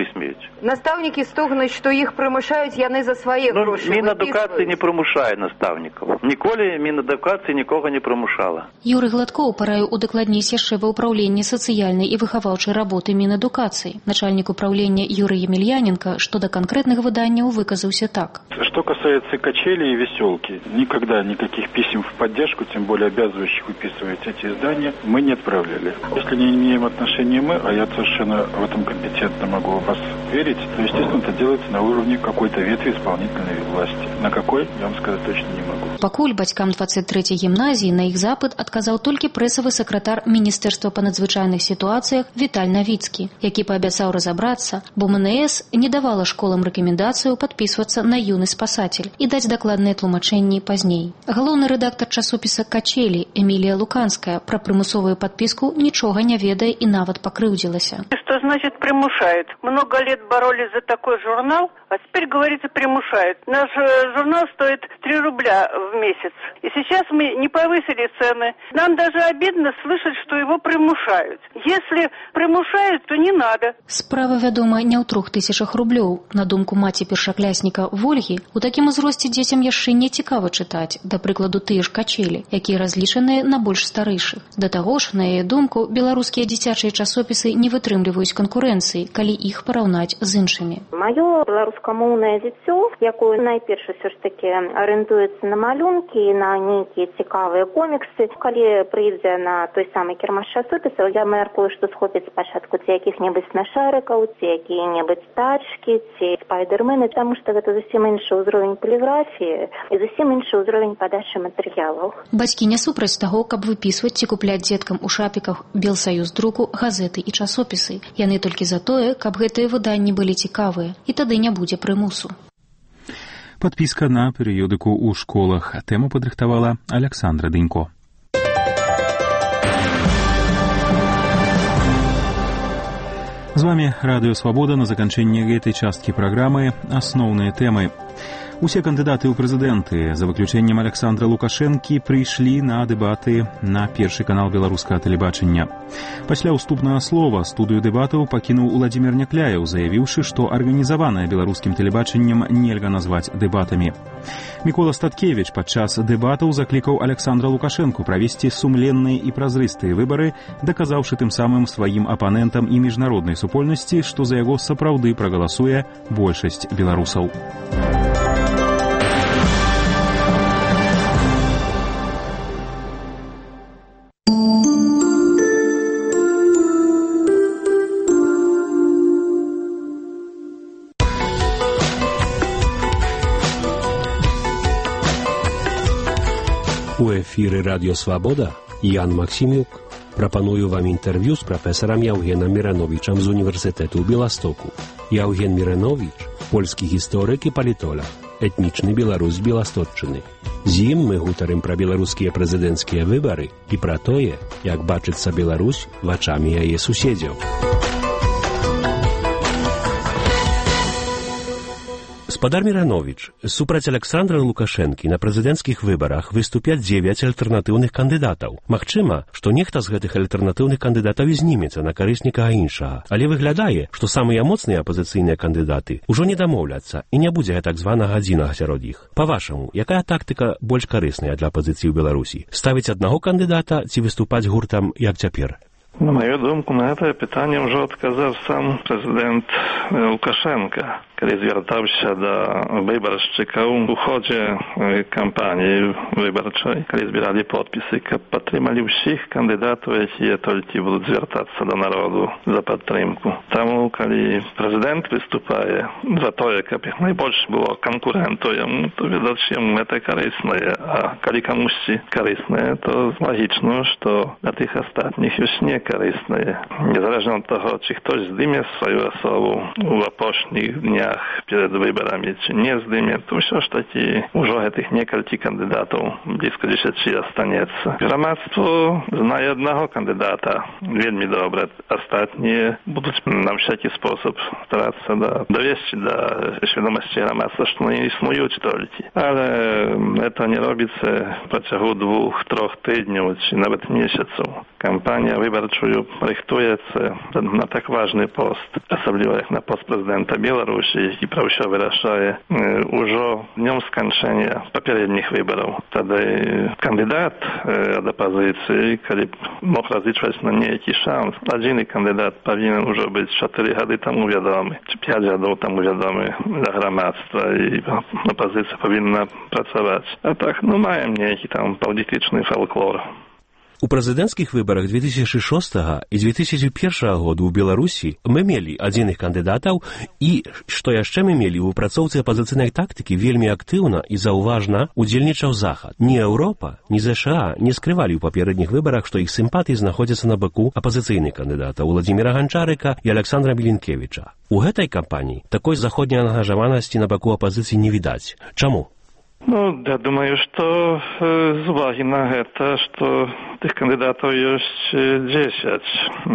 смеют. Настаўнікі стогнуць, што іх прымушаюць яны за свае грошы. Мінадукацыі не прымушае настаўнікаў. Ніколі мінадукацыі нікога не прымушала. Юрый Гладкоў параіў удакладніць яшчэ ва ўпраўленні сацыяльнай і выхаваўчай работы Мінадукацыі. Начальник управления Юрий Емельяненко, что до конкретных выданий выказался так. Что касается качели и веселки, никогда никаких писем в поддержку, тем более обязывающих выписывать эти издания, мы не отправляли. Если не имеем отношения мы, а я совершенно в этом компетентно могу вас верить, то, естественно, это делается на уровне какой-то ветви исполнительной власти. На какой, я вам сказать точно не могу. Пакуль бацькам 23-й гімназіі на іх запыт адказаў толькі прэсавы сакратар Міністэрства па надзвычайных сітуацыях Віталь Навіцкі, які паабяцаў разабрацца, бо МНС не давала школам рэкамендацыю падпісвацца на юны спасатель і даць дакладныя тлумачэнні пазней. Галоўны рэдактар часопіса «Качелі» Эмілія Луканская пра прымусовую падпіску нічога не ведае і нават пакрыўдзілася. Что значит примушает? Много лет боролись за такой журнал, а теперь, говорится, примушает. Наш журнал стоит 3 рубля в месяц. И сейчас мы не повысили цены. Нам даже обидно слышать, что его примушают. Если примушают, то не надо. Справа, вядома, не ў 3000 рублёў. На думку маці першаклясніка Вольгі, у такім узросце дзецям яшчэ не цікава чытаць, да прыкладу тыя ж «Качелі», якія разлічаныя на больш старэйшых. Да таго ж, на яе думку, беларускія дзіцячыя часопісы не вытрымліваюць канкурэнцыі, калі іх параўнаць з іншымі. Маё беларускамоўнае дзіцё, якое найперш усё ж таки арыентуецца на малюнкі і на нейкія цікавыя коміксы, калі прыйдзе на той самы кірмаш часопісаў, я мяркую, што схопіць спачатку ці якіх-небудзь смяшарыкаў, ці якія-небудзь тачкі, ці спайдермены, таму што гэта зусім іншы ўзровень паліграфіі і зусім іншы ўзровень падачы матэрыялаў. Бацькі не супраць таго, каб выпісваць ці купляць дзеткам у шапіках Белсаюз друку газеты і часопісы. Яны толькі за тое, каб гэтыя выданні былі цікавыя, і тады не будзе прымусу. Подписка на перыёдыку ў школах. Тэму падрыхтавала Александра Дынько. З вами Радыё Свабода. На заканчэнне гэтай часткі праграмы асноўныя тэмы. Усе кандыдаты ў прэзідэнты, за выключэннем Александра Лукашэнкі, прыйшлі на дэбаты на першы канал беларускага тэлебачання. Пасля ўступнага слова студыю дэбатаў пакінуў Уладзімір Някляеў, заявіўшы, што арганізаванае беларускім тэлебачаннем нельга назваць дэбатамі. Мікола Статкевіч падчас дэбатаў заклікаў Александра Лукашэнку правесці сумленныя і празрыстыя выбары, даказаўшы тым самым сваім апанентам і міжнароднай супольнасці, што за яго сапраўды прагаласуе большасць беларусаў. У эфіры Радіо Свабода Ян Максімюк. Прапаную вам інтэрв'ю з прафесарам Яўгенам Мірановічам з універсітэту ў Беластоку. Яўген Мірановіч – польскі гісторык і палітолаг, этнічны беларус з Беластотчыны. З ім мы гутарым пра беларускія прэзідэнцкія выбары і пра тое, як бачыцца Беларусь вачамі яе суседзяў. Спадар Мірановіч, супраць Александра Лукашэнкі на прэзідэнцкіх выбарах выступяць 9 альтэрнатыўных кандыдатаў. Магчыма, што нехта з гэтых альтэрнатыўных кандыдатаў і знімецца на карысць некага іншага. Але выглядае, што самыя моцныя апазіцыйныя кандыдаты ўжо не дамоўляцца і не будзе так званага адзінага сярод іх. Па-вашаму, якая тактыка больш карысная для апазіцыі ў Беларусі? Ставіць аднаго кандыдата ці выступаць гуртам, як цяпер? На мою думку, на это питание уже отказал сам президент Лукашенко, kiedy zwracał się do wyborczyków w хоdzie kampanii wyborczej, kiedy zbierali podpisy, podtrzymali wszystkich kandydatów, jakie tylko będą zwracać się do narodu za podtrzymku. Temu, kiedy prezydent występuje za to, jak najbardziej było konkurentów, to widać, że to korzystne, a kiedy komuś korzystne, to logiczne, że dla tych ostatnich już nie korzystne. Niezależnie od tego, czy ktoś zdejmie swoją osobę w ostatnich dniach przed wyborami, czy nie zdejmie, to wciąż taki już tych niekalki kandydatów blisko 10 остается. Громадство zna jednego kandydata wielmi dobre. Ostatnie będą na wszelki sposób starać się dowieść do świadomości громадства, że nie istnieją tylko. Ale to nie robi się w przeciągu 2-3 tygodni, czy nawet miesięcy. кампанія выбарчую рыхтуецца на так важны пост, асабліва як на пост прэзідэнта Беларусі, які пра ўсё вырашае ўжо днём сканчэння папярэдніх выбараў. Тады кандыдат ад апазіцыі, калі мог разлічваць на нейкі шанс, адзіны кандыдат павінен ужо быць 4 гады таму вядомы, ці 5 гадоў таму вядомы для грамадства, і апазіцыя павінна працаваць. А так, маем нейкі там паўдзітычны фалклор. У прэзідэнцкіх выбарах 2006 і 2001 году ў Беларусі мы мелі адзіных кандыдатаў і, што яшчэ мы мелі, у выпрацоўцы апазіцыйнай тактыкі вельмі актыўна і заўважна удзельнічаў Захад. Ні Еўропа, ні ЗША не скрывалі ў папярэдніх выбарах, што іх сімпатыі знаходзяцца на баку апазіцыйных кандыдатаў Владзіміра Ганчарыка і Александра Мілінкевіча. У гэтай кампаніі такой заходняй ангажаванасці на баку апазіцыі не відаць. Чаму? Я думаю, што з увагі на гэта, што тых кандыдатаў ёсць 10.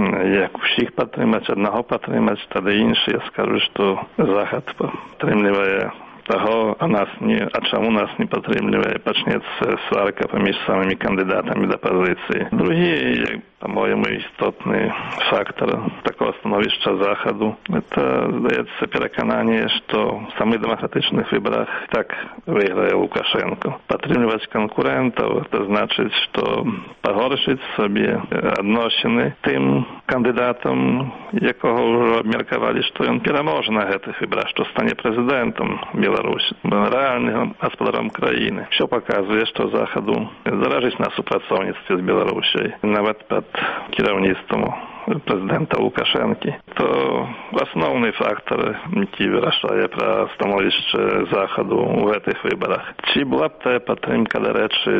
Як усіх падтрымаць, аднаго падтрымаць, тады іншыя скажу, што Захад падтрымлівае таго, а чаму нас не падтрымлівае, пачнецца сварка паміж самымі кандыдатамі да пазіцыі. Другі, по-моему, істотны фактор такого становішча Захаду, это, здаецца, перакананне, што в самых дэмакратычных выбарах так выйграе Лукашенко. Падтрымліваць канкурентаў, это значыць, што пагоршыць сабе адносіны тым кандыдатам, якога ўжо абмеркавалі, што ён пераможа на гэтых выбарах, што стане прэзідэнтам Беларусі, рэальным гаспадаром краіны. Всё паказвае, што Захаду заражыць на супрацоўніцтве з Беларусяй, нават пад кіраўніцтвам прэзідэнта Лукашэнкі. То асноўны фактар, які вырашае пра становішча Захаду ў гэтых выбарах. Ці была б тая падтрымка, дарэчы,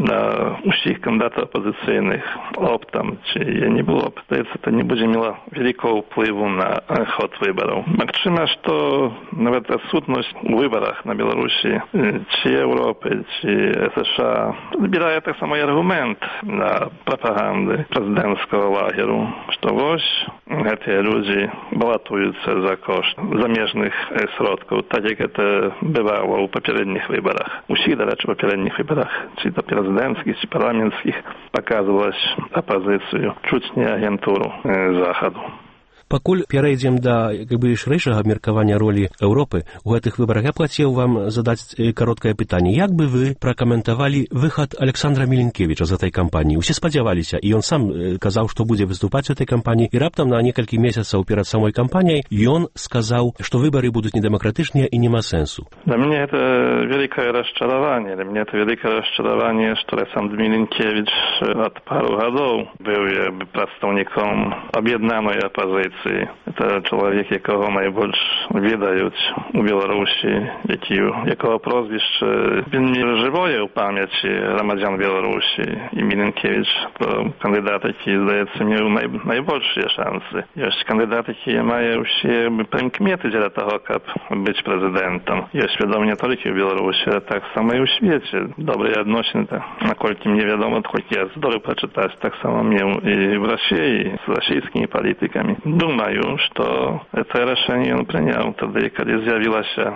на ўсіх кандыдатаў апазіцыйных оптам, ці не было б, здаецца, это не будзе мела вялікага ўплыву на ход выбараў. Магчыма, што нават адсутнасць у выбарах на Беларусі ці Еўропы, ці ЗША збірае таксама і аргумент на прапаганды прэзідэнцкага лагеру, што вось гэтыя людзі балатуюцца за кошт замежных сродкаў, так як это бывало ў папярэдніх выбарах. Усіх, дарэчы, папярэдніх выбарах, ці то прэзідэнцкіх, ці парламенцкіх, паказвалась апазіцыю, чуць не агентуру Захаду. Пакуль перейдзем да шырэйшага абмеркавання ролі Еўропы у гэтых выбарах, я б хацеў вам задаць кароткае пытанне. Як бы вы пракаментавалі выхад Александра Мілінкевіча з гэтай кампаніі? Усе спадзяваліся, і ён сам казаў, што будзе выступаць у гэтай кампаніі, і раптам на некалькі месяцаў перад самой кампаніяй ён сказаў, што выбары будуць недэмакратычныя і нема сэнсу. Для мяне это вялікае расчараванне. Для мяне это вялікае расчараванне, што Александр Мілінкевіч ад пару гадоў быў прадстаўніком аб'яднанай апазіцыі. Это чалавек, якого найбольш ведаюць у Беларусі, якого прозвішча вельмі жывое ў памяці грамадзян Беларусі. І Мілінкевіч то кандыдат, які, здаецца, меў найбольшыя шансы. Ёсць кандыдат, які мае ўсе прымкметы для таго, каб быць прэзідэнтам. Ёсць вядома не толькі ў Беларусі, а так само і ў свеце. Добрыя адносіны, наколькі мне вядома, колькі я здолеў прачытаць, так само меў і в Расіі з расійскімі палітыкамі. Думаю, што гэта рашэнне ён прыняў тады, калі з'явілася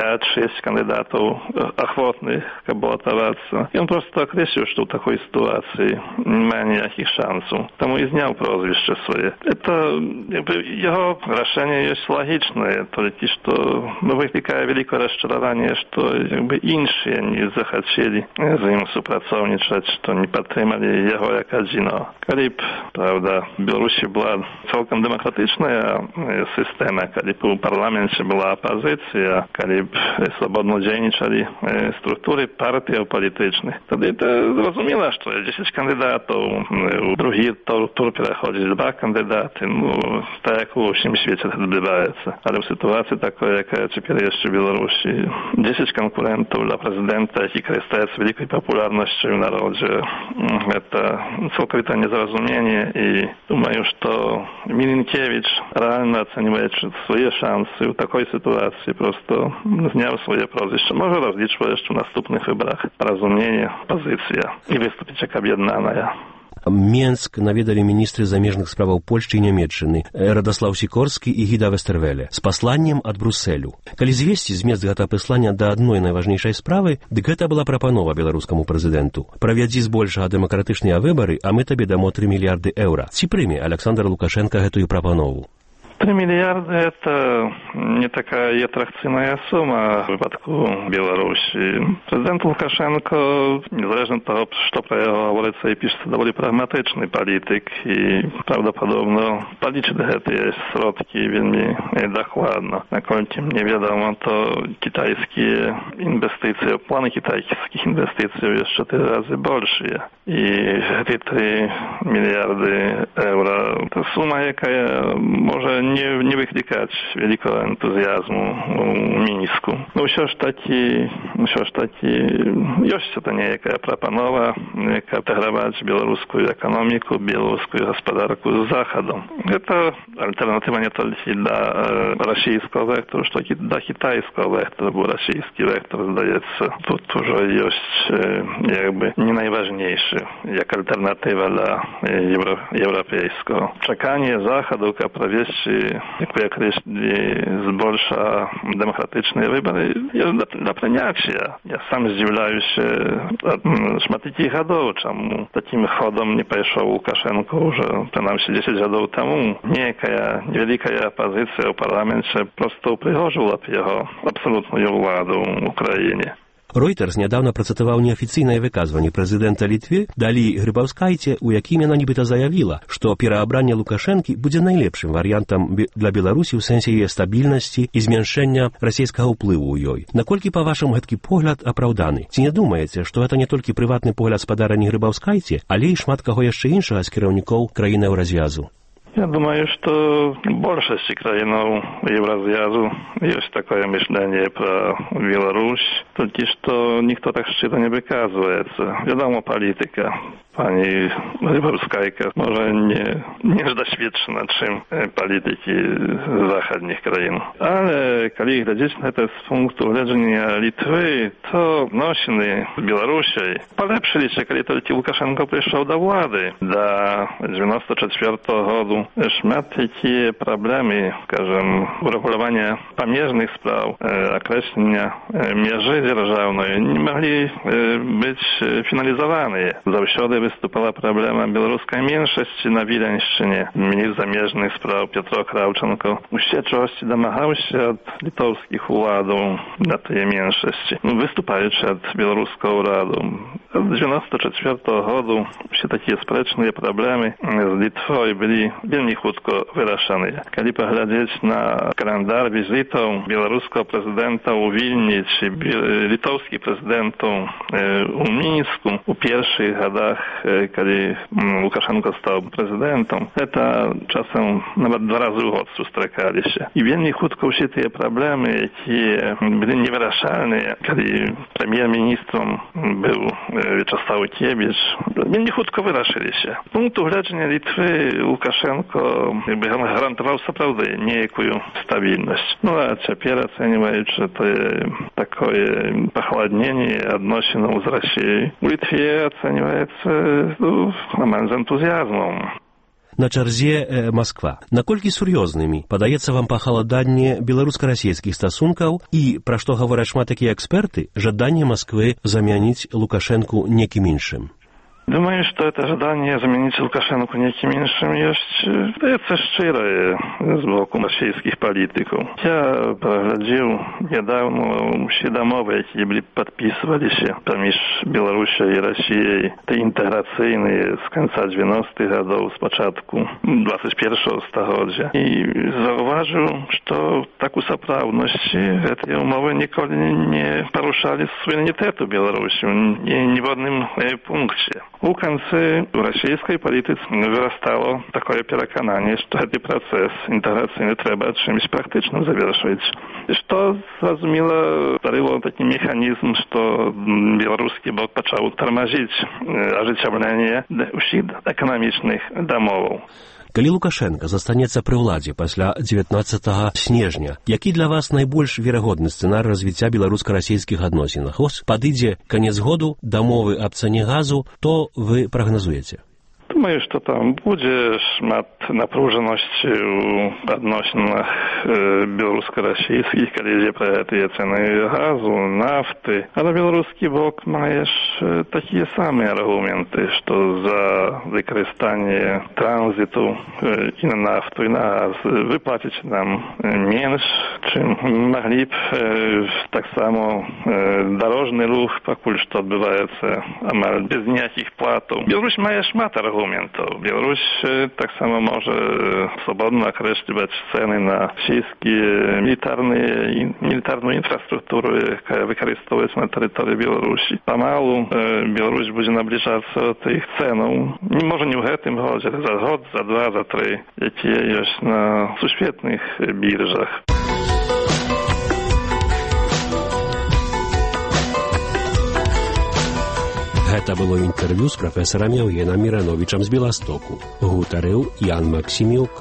5-6 кандыдатаў ахвотных, каб балатавацца. Ён проста акрэсліў, што ў такой сітуацыі немає ніякіх шансаў. Таму і зняў прозвішча свае. Это яго рашэнне ёсць лагічнае, толькі што выклікае вялікае расчараванне, што іншыя не захацелі з ім супрацоўнічаць, што не падтрымалі яго як адзінага. Калі б, правда, в Беларусі была цалкам дэмакратычная сістэма, калі б у парламенце была апазіцыя, калі б свабодна дзейнічалі структуры партыяў палітычных. Тады это зразумела, што 10 кандыдатаў, у другі тур пераходзіць 2 кандыдаты, так як у ўсім свеце гэта адбываецца. Але ў сітуацыі такой, якая цяпер ёсць у Беларусі, 10 канкурентаў для прэзідэнта, які карыстаецца вялікай папулярнасцю ў народзе, гэта цалкавіта незразуменне, і думаю, што Мілінкевіч рэальна ацэньваючы свае шансы ў такой сітуацыі просто зняў свае прозвішча. Можа разлічвае, што ў наступных выбарах разуменне, пазіцыя і выступіць як аб'яднаная. Менск наведалі міністры замежных справаў Польшчы і Нямецчыны Радаслаў Сікорскі і Гіда Вестэрвеле з пасланнем ад Брусэлю. Калі звесці змест гэтага паслання да адной найважнейшай справы, дык гэта была прапанова беларускаму прэзідэнту. Правядзі збольшага дэмакратычныя выбары, а мы табе дамо 3 мільярды еўра. Ці прыме Александр Лукашенко гэтую прапанову? 3 миллиарда – это не такая атракцийная сумма в выпадку Беларуси. Президент Лукашенко, незалежно от того, что про его говорится и пишется, довольно прагматичный политик. И правдоподобно полічить эти сродки вельми докладно. Наконец, неведомо, то китайские инвестиции, планы китайских инвестиций еще 4 раза большие. И эти 3 миллиарда евро – это сумма, якая может не викликати великого ентузіазму у Мінську. Ну, що ж таки, є це ніяка пропанова, яка інтегрувати білоруську економіку, білоруську господарку з Заходом. Це альтернатива не тільки для російського вектору, що і для китайського вектору, бо російський вектор, здається, тут вже є якби не найважніше, як альтернатива для європейського. Чекання Заходу, яка провести як ви окреслили, збольша демократичні вибори, є для прийняття. Я сам здивляюся шматки годів, чому таким ходом не пішов Лукашенко вже, принаймні, 10 років тому. Ніяка невелика опозиція у парламенті просто упригожувала б його абсолютну владу в Україні. Reuters нядаўна працытаваў неафіцыйнае выказванне прэзідэнта Літвы Далі Грыбаўскайце, у якім яна нібыта заявіла, што пераабранне Лукашэнкі будзе найлепшым варыянтам для Беларусі ў сэнсе яе стабільнасці і змяншэння расійскага ўплыву ў ёй. Наколькі, па-вашаму, гэткі погляд апраўданы? Ці не думаеце, што гэта не толькі прыватны погляд спадарні Грыбаўскайце, але і шмат каго яшчэ іншага з кіраўнікоў краінаў развязу? Я думаю, что в большинстве краинов Евразиазу есть такое мышление про Беларусь, только что никто так щиро не выказывается. Wiadomo, политика. Pani Rybowskajka może nie doświadczona czym polityki zachodnich krain. Ale kiedy глядеть na to z punktu widzenia Litwy, to odnosiny z Białorusi polepszyli się, kiedy tylko Łukaszenko przyszedł do władzy. Do 1994 roku szmat takie problemy, скажем, uregulowania pamierznych spraw, określenia mierzy dzierżawnej nie mogli być finalizowane. Zawsze wystupała problema białoruskiej mniejszości na Wileńszczynie. Minister zamierzchnych spraw Piotr Krawczenko uścieczności domagał się od litowskich władów na tej mniejszości, wystupając przed białoruską radą. Od 1994 roku się takie sprzeczne problemy z Litwą byli bardzo krótko wyrażone. Kiedy poglądać na kalendar wizytą białoruskiego prezydenta u Wilnie czy litowskiego prezydenta u Mińsku u pierwszych latach, kiedy Łukaszenko stał prezydentem, to czasem nawet 2 razy w roku stykali się. I bardzo krótko się te problemy, jakie były niewyrażalne, kiedy premier-ministrem był Wieczysław Kiewicz, bardzo krótko wyraszyli się. Z punktu widzenia Litwy Łukaszenko gwarantował naprawdę niejaką stabilność. No a teraz oceniają, że to takie pochłodnienie odnosin z Rosji w Litwie oceniaється з ентузіазмом. На чарзе Москва. Наколькі сур'ёзнымі падаецца вам пахаладанне беларуска-расійскіх стасункаў і, пра што гавораць шмат такія эксперты, жаданне Москвы замяніць Лукашэнку некім іншым? Думаю, что это ожидание заменить Лукашенко неким иншим есть, это щирое с боку российских политиков. Я проглядел недавно все домовы, которые были подписывались поміж Белоруссией и Россией, это интеграционные с конца 90-х годов, с початку 21-го столетия. И зauważył, что такую соправдность эти умовы никогда не порушали суверенитету Беларуси ни в одном пункте. У конце в российской политике выраstało такое переконание, что этот процесс интеграционный треба чимось практичным завершить. Что, зразумело, створило такий механизм, что белорусский бок почав тормозить оживление усіх экономичных домов. Калі Лукашенко застанецца пры ўладзе пасля 19 снежня, які для вас найбольш верагодны сцэнар развіцця беларуска-расійскіх адносінах? Ось падыдзе канец году, дамовы аб цане газу, то вы прагназуеце? Думаю, што там будзе шмат напружанасці ў адносінах беларуска-расійскіх, калі ідзе пра гэтыя цэны газу, нафты. Але беларускі бок мае ж такія самыя аргументы, што за выкарыстанне транзіту і на нафту, і на газ вы плаціце нам менш, чым маглі б. Таксама дарожны рух пакуль што адбываецца амаль без ніякіх платаў. Беларусь мае шмат аргументаў. Беларусь таксама можа свабодна акрэсліваць цэны на расійскія мілітарную інфраструктуру, якая выкарыстоўваецца на тэрыторыі Беларусі. Памалу Беларусь будзе набліжацца да тых цэнаў. Можа не ў гэтым годзе, за год, за два, за тры, якія ёсць на сусветных біржах. Гэта было інтэрв'ю з прафесарам Яўгенам Мірановічам з Беластоку. Гутарыў Ян Максімюк.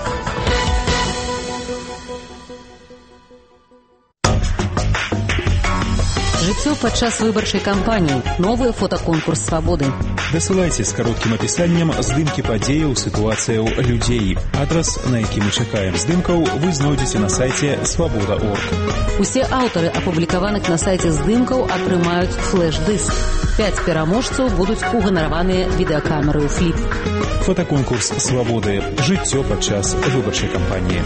Жыццё падчас выбарчай кампаніі. Новы фотаконкурс «Свабоды». Дасылайце з кароткім апісаннем здымкі падзеяў, сітуацыяў, людзей. Адрас, на які мы чакаем здымкаў, вы знойдзеце на сайце свабода.орг. Усе аўтары апублікаваных на сайце здымкаў атрымаюць флэш-дыск. 5 пераможцаў будуць уганараваныя відэакамераю «Фліп». Фотаконкурс «Свабоды». Жыццё падчас выбарчай кампаніі.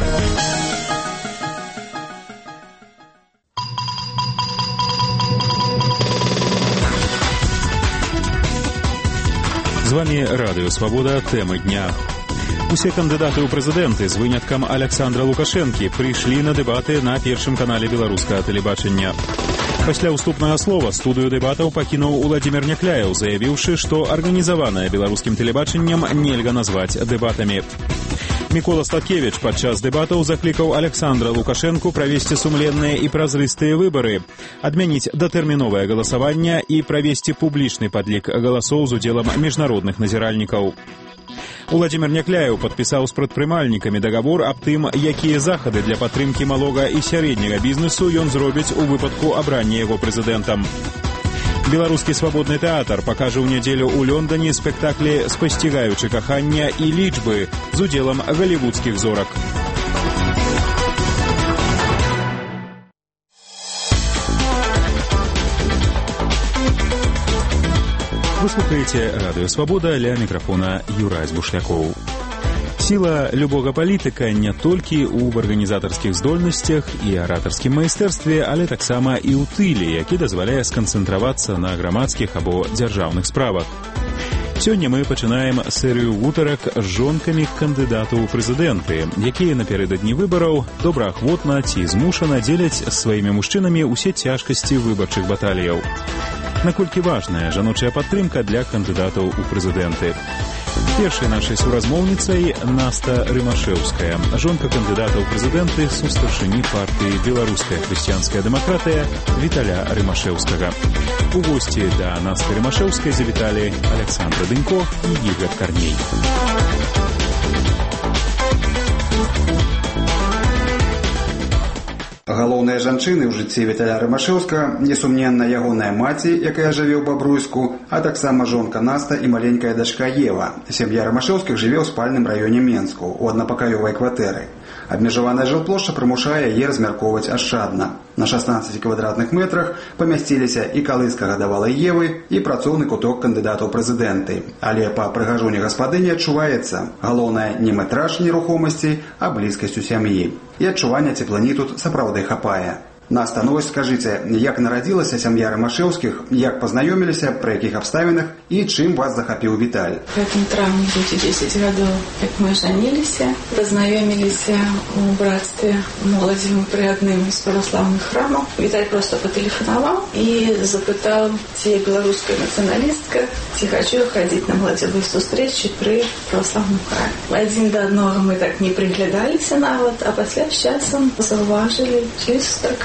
З вами Радыё Свабода. Тэмы дня. Усе кандыдаты ў прэзідэнты з выняткам Александра Лукашэнкі прыйшлі на дэбаты на першым канале беларускага тэлебачання. Пасля ўступнага слова студыю дэбатаў пакінуў Уладзімір Някляеў, заявіўшы, што арганізаванае беларускім тэлебачаннем нельга назваць дэбатамі. Мікола Статкевіч падчас дэбатаў заклікаў Александра Лукашэнку правесці сумленныя і празрыстыя выбары, адмяніць датэрміновае галасаванне і правесці публічны падлік галасоў з удзелам міжнародных назіральнікаў. Уладзімір Някляеў падпісаў з прадпрымальнікамі дагавор аб тым, якія захады для падтрымкі малога і сярэдняга бізнесу ён зробіць у выпадку абрання яго прэзідэнтам. Беларускі свабодны тэатр пакажа ў нядзелю ў Лондоне спектаклі «Спасцігаючы кахання» і «Лічбы» з удзелам галівудскіх зорак. Вы слухаеце Радыё Свабода, ля мікрафона Юрай Збушлякоў. Сіла любога палітыка не толькі ў арганізатарскіх здольнасцях і аратарскім майстэрстве, але таксама і ў тыле, які дазваляе сканцэнтравацца на грамадскіх або дзяржаўных справах. Сёння мы пачынаем серыю гутарак з жонкамі кандыдатаў у прэзідэнты, якія напярэдадні выбараў добраахвотна ці змушана дзеляць з сваімі мужчынамі ўсе цяжкасці выбарчых баталіяў. Наколькі важная жаночая падтрымка для кандыдатаў у прэзідэнты? Першай нашай суразмоўніцай Наста Рымашэўская, жонка кандыдата ў прэзідэнты са старшыні партыі «Беларуская хрысціянская дэмакратыя» Віталя Рымашэўскага. У госці да Насты Рымашэўскай завіталі Александра Дынько і Ігор Карней. Галоўныя жанчыны ў жыцці Віталя Рымашэўскага несумненна ягоная маці, якая жыве ў Бабруйску, а таксама жонка Наста і маленькая дачка Ева. Сям'я Рымашэўскіх жыве ў спальным раёне Менску, у аднапакаёвай кватэры. Абмежаваная жылплошча прымушае яе размяркоўваць ашчадна. На 16 квадратных метрах памясціліся і калыска гадавалай Евы, і працоўны куток кандыдата ў прэзідэнты. Але па прыгажуні гаспадыні адчуваецца, галоўнае не мэтраж нерухомасці, а блізкасць у сям'і. І адчування цеплыні тут сапраўды хапае. Наста, ну вось скажыце, як нарадзілася сям'я Рымашэўскіх, як пазнаёміліся, пры якіх абставінах і чым вас захапіў Віталь? В этом траўні будзе 10 гадоў, як мы жаніліся, пазнаёміліся у братстве моладзі пры адным з праваслаўных храмаў. Віталь проста патэлефанаваў і запытаў, ці я беларуская нацыяналістка, ці хачу хадзіць на моладзевыя сустрэчы пры праваслаўным храме. Адзін да аднога мы так не прыглядаліся нават, а пасля з часам заўважылі, шлі сустракаць.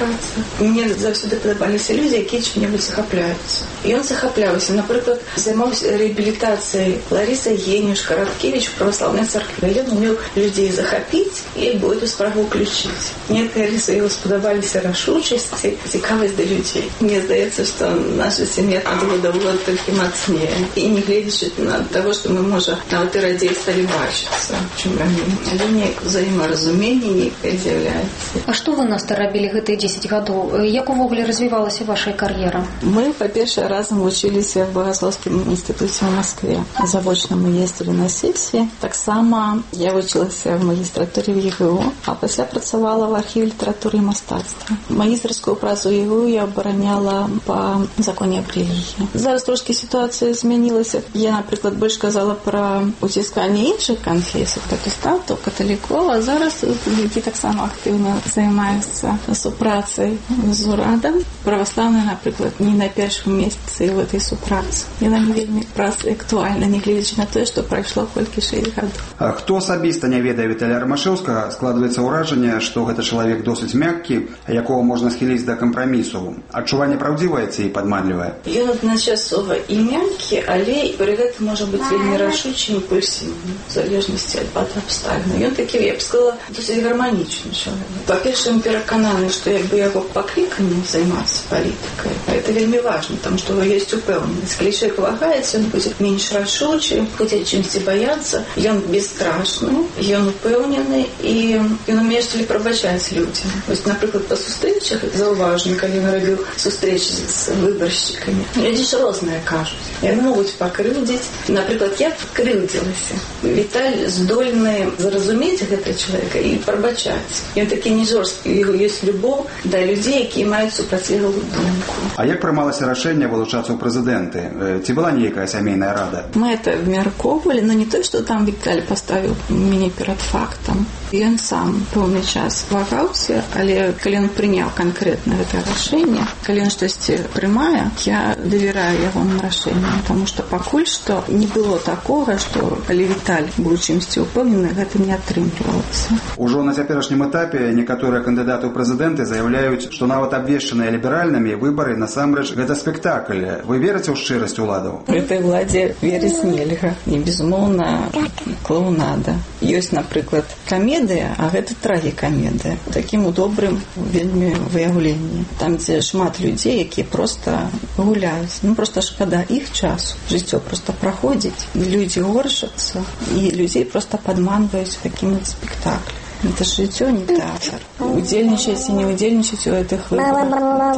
праца. Мне заўсёды падабаліся людзі, якія чым-небудзь захапляюцца. І ён захапляўся. Напрыклад, займаўся рэабілітацыяй Ларіса Генюш, Караткевіч в праваслаўнай царкве. Ён умеў людзей захапіць і эту справу ўключыць. Некаторыя рысы яго спадабаліся рашучасці, цікавасць да людзей. Мне здаецца, што наша сям'я ад года ў год толькі мацнее. І не гледзячы на таго, што мы, можа, нават і радзей сталі бачыцца, чым раней. Але неяк взаемаразуменне нейкае з'яўляецца. А што вы нас рабілі гэтыя 10 гадоў? Як увогуле развівалася ваша кар'ера? Мы, па-першае, разам вучыліся в Богословскім інстытуце ў Москве. Завочна мы ездили на сессии. Таксама я вучылася в магістратурі в ЕГУ, а пасля працавала в архіве літаратуры і мастацтва. Магістрскую працу в ЕГУ я абараняла по законе аб рэлігіі. Зараз трошки ситуація змянілася. Я, наприклад, больш казала про уцісканне іншых канфесій, протестантаў, каталікоў, а зараз які таксама активно займаюцца супрацай з урадам. Праваслаўныя, наприклад, не на першым месцы в этой супрацы. Яна не вельмі праца актуальна, не глядзячи на тое, што прайшло колькі 6 гадоў. А хто асабіста не ведае Віталія Рамашэўскага, складваецца ўражанне, што гэта чалавек досыць мяккі, якого можна схіліць да кампрамісу. Адчуванне праўдзівае ці падманлівае? Ён адначасова і мяккі, але пры гэтым можа быць вельмі рашучы, імпульсіўны, в залежнасці ад абставін. Ён такі, я б сказала, досыць гарманічны чалавек. Па-першае, ён перакананы, што як бы яго пакліканне займацца палітыкай, это вельмі важна, тому што ёсць упэўненасць. Калі чалавек вагаецца, ён будзе менш рашучы, будзе чымсьці баяцца, ён бесстрашны, ён упэўнены і ён умее што-лі прабачаць людзям. Вось, напрыклад, па сустрэчах заўважна, калі ён рабіў сустрэчы з выбаршчыкамі. Людзі ж розныя кажуць. Яны могуць пакрыўдзіць. Напрыклад, я крыўдзілася. Віталь здольны зразумець гэта чалавека і прабачаць. Ён такі не жорсткі, ёсць любоў да людзей, якія маюць супрацьлеглую думку. А як прымалася рашэнне вылучацца ў прэзідэнты? Ці была нейкая сямейная рада? Мы это абмяркоўвалі, но не то, што там Віталь паставіў мяне перад фактам. Ён сам пэўны час вагаўся, але калі ён прыняў канкрэтна гэта рашэнне, калі ён штосьці прымае, я давяраю ягоным рашэнням, таму што пакуль што не было такога, што калі Віталь быў чымсьці ўпэўнены, гэта не атрымлівалася. Ужо на цяперашнім этапе некаторыя кандыдаты ў прэзідэнты заяўляюць, што нават абвешчаныя ліберальнымі выбары насамрэч гэта спектакль. Вы верыце ў шчырасць уладаў? Гэтай уладзе верыць нельга. І, безумоўна, клоунада. Ёсць, напрыклад, камедыя, а гэта трагікамедыя. Такім у добрым вельмі выяўленні. Там, дзе шмат людзей, якія проста гуляюць. Проста шкада іх часу. Жыццё проста праходзіць. Людзі горшацца, і людзей проста падманваюць такім спектаклем. Это ж жыццё, не тэатр. Удзельнічаць і не удзельнічаць у гэтых выбарах.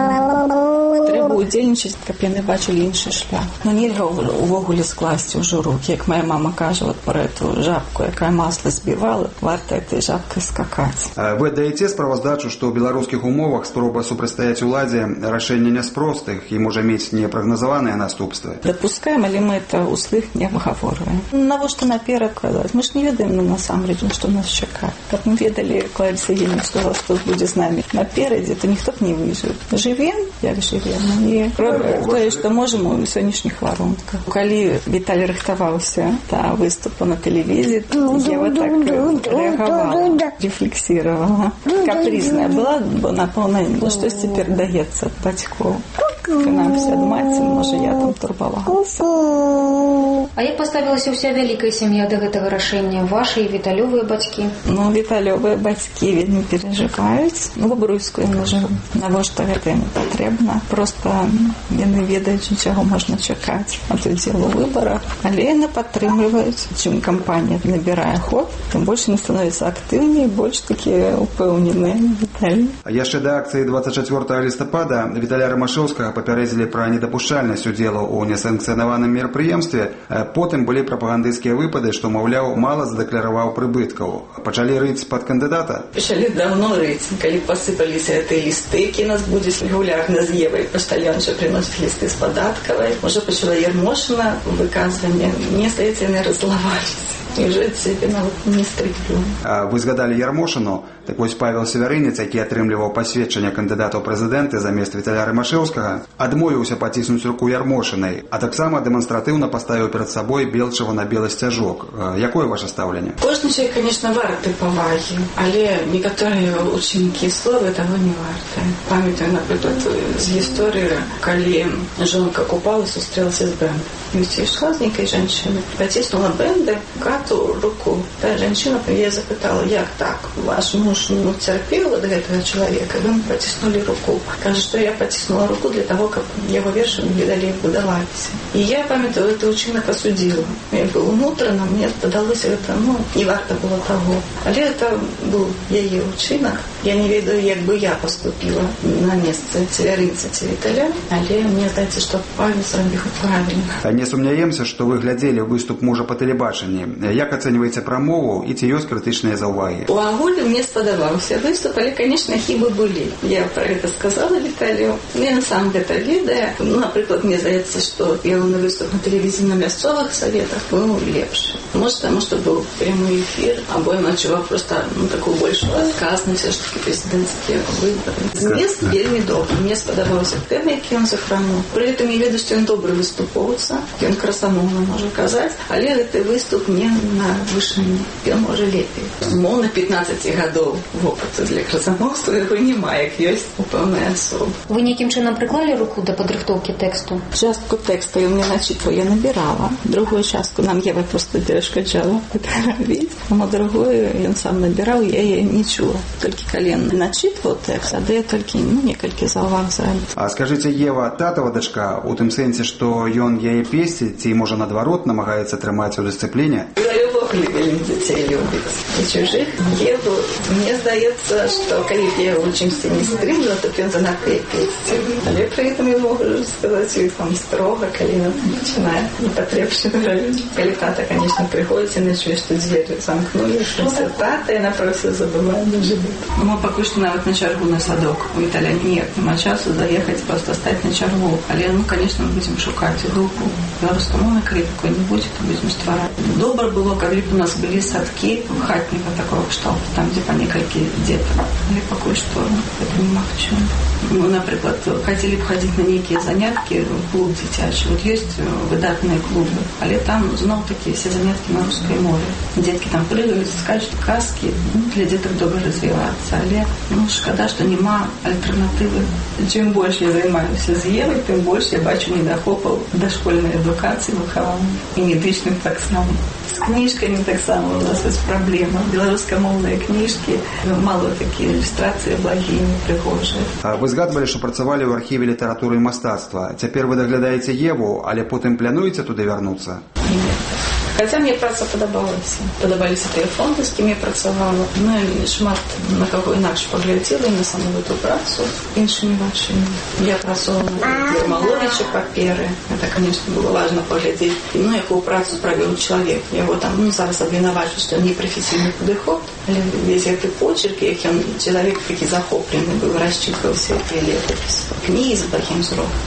Трэба удзельнічаць, каб яны бачылі іншы шлях. Нельга увогуле скласці ўжо рукі. Як моя мама кажа про эту жабку, якая масла збівала, варта этой жабкай скакаць. Вы даеце справаздачу, што ў беларускіх умовах спроба супрацьстаяць уладзе рашэнне не з простых і можа мець непрагназаваныя наступствы? Дапускаем, але мы это услых не абгаворваем. Навошта наперад казаць? Мы ж не ведаем насамрэч, што нас чакае. Каб мы ведалі, Лариса Ельна, што вас тут будзе з намі наперадзе, то ніхто б не выжыў. Жывем, як жывем, і робім тое, што можам у сённяшніх варунках. Калі Віталь рыхтаваўся да выступу на тэлевізіі, я вот так рэагавала, рефлексировала. Капризная была, бо напэўна, штосьці перадаецца ад бацькоў. Прынамсі ад маці, можа, я там турбавалася. А як паставілася ўся вялікая сям'я да гэтага рашэння? Вашы і Віталёвыя бацькі? Віталёвыя бацькі вельмі перажываюць. Бабруйскую яны жыву. Навошта гэта ім патрэбна? Проста яны ведаюць, чаго можна чакаць ад удзелу ў выбарах. Але яны падтрымліваюць. Чым кампанія набірае ход, тым больш яны становяцца актыўней, больш такія упэўненыя. Віталь. Яшчэ да акцыі 24 лістапада Віталія Рамашэўскага папярэдзілі пра недапушчальнасць удзелу ў несанкцыянаваным мерапрыемстве. Потым былі прапагандысцкія выпады, што, маўляў, мала задакляраваў прыбыткаў. Пачалі рыць пад кандыдата? Пачалі даўно рыць. Калі пасыпаліся гэтыя лісты, які нас будзе рэгулярна з Евай, паштальёнша прыносіць лісты з падаткавай. Можа, пачала Ярмошына выказванне. Мне здаецца, яны раззлаваліся. і жыць себе нават не скрыплю. Вы згадалі Ярмошыну, так вось Павел Севярынец, які атрымліваў пасведчанне кандыдата ў прэзідэнты замест Віталя Рымашэўскага, адмовіўся паціснуць руку Ярмошынай, а таксама дэманстратыўна паставіў перад сабой белчыва на белы сцяжок. Якое ваше стаўленне? Кожны чалавек, конечно, варты павагі, але некаторыя учынкі і словы таго не варты. Памятаю, напрыклад, з гісторыі, калі жонка купала, сустрэлася з бэндом. І ішла з нейкай жанчыны, паціснула бэнды, кату руку. Та жанчына яе запытала, як так? Ваш муж цярпеў ад гэтага чалавека, вы паціснулі руку. Кажа, што я паціснула руку для таго, каб яго вершы далей будаваліся. І я памятаю, гэты учынак асудзіла. Унутрана мне падалося, гэта, не варта было таго. Але гэта быў яе учынак. Я не ведаю, як бы я поступила на месцы Севярынца ці Віталя, але мне здаецца, што Павел зрабіў правільна. Не сумняемся, што вы глядзелі выступ мужа па тэлебачанні. Як ацэньваеце прамову і ці ёсць крытычныя заўвагі? У агуле мне спадабаўся выступ, але, конечно, хібы былі. Я пра гэта сказала Віталію. Ён сам гэта ведае. Напрыклад, мне здаецца, што ягоны выступ на тэлевізіі на мясцовых саветах быў лепшы. Может, таму, што быў прямы эфір, або ён адчуваў проста такую большую адказнасць, все ж таки прэзідэнцкія выбары. Змест вельмі добры. Мне спадабаўся тэмы, які ён захрануў. Пры гэтым я ведаю, што ён добры выступоўца, ён красамоўна можа казаць, але гэты выступ не на вышыні. Ён можа лепей. Моўна 15 гадоў вопыту для красамоўства яго няма, як ёсць у пэўнай асобы. Вы нейкім чынам прыклалі руку да падрыхтоўкі тэксту? Частку тэкста ён мне начытваў, я набірала. Другую частку нам Ева просто перашкаджала гэта рабіць. А другую ён сам набіраў, я яе не чула. Толькі калі ён начытваў тэкст, а я толькі некалькі заўваг зрабіць. А скажыце, Ева татава дачка, у тым сэнсе, што ён яе песціць, ці, можа, наадварот, намагаецца трымаць у дысцыпліне? Увогуле вельмі дзяцей любіць. І чужых Еву, мне здаецца, што калі б я ў чымсьці не стрымала, то ён занадта яе песціў. Але пры гэтым я могу сказаць там строга, калі ён пачынае непатрэбшчыну рабіць. Калі тата, конечно, прыходзіць і начуе, што дзвері замкнулі, што тата, яна проста забывае на жывот. Мы пакуль што нават на чаргу на садок. У Віталя нет, няма часу заехаць, проста стаць на чаргу. Але, конечно, мы будзем шукаць групу. Беларускамоўнай крыпку не будзе, то будзем ствараць. Добра было, калі б у нас былі садкі хатніка такого кшталту, там, дзе па некалькі дзетак. Але пакуль што гэта немагчыма. Мы, напрыклад, хацелі б хадзіць на нейкія заняткі в клуб дзіцячы. Вот ёсць выдатныя клубы, але там зноў-такі все заняткі на рускай мове. Дзеткі там прыгаюць, скачуць казкі, для дзетак добра развівацца. Але шкада, што няма альтэрнатывы. Чым больш я займаюся з Евай, тым больш я бачу недахопаў дашкольнай адукацыі, выхавання і медычных таксама. З кніжкамі таксама у нас ёсць праблема. Беларускамоўныя кніжкі, мало такія ілюстрацыі благія, непрыгожыя. Вы згадвалі, што працавалі ў архіве літаратуры і мастацтва. Цяпер вы даглядаеце Еву, але потым плануеце туды вярнуцца? Нет. Хаця мне праца падабалася. Падабаліся тыя фонды, з кім я працавала. Ну, шмат на каго інакш паглядзела і на саму эту працу іншымі вачымі. Я працавала на Ермаловіча паперы. Это, конечно, было важно паглядзець, якую працу правіў чалавек. Яго там, зараз абвінавачваюць, што непрафесійны падыход, але весь гэты почерк, як ён чалавек такі захоплены быў, расчытваўся і летапіс. Кнігі з такім зробам.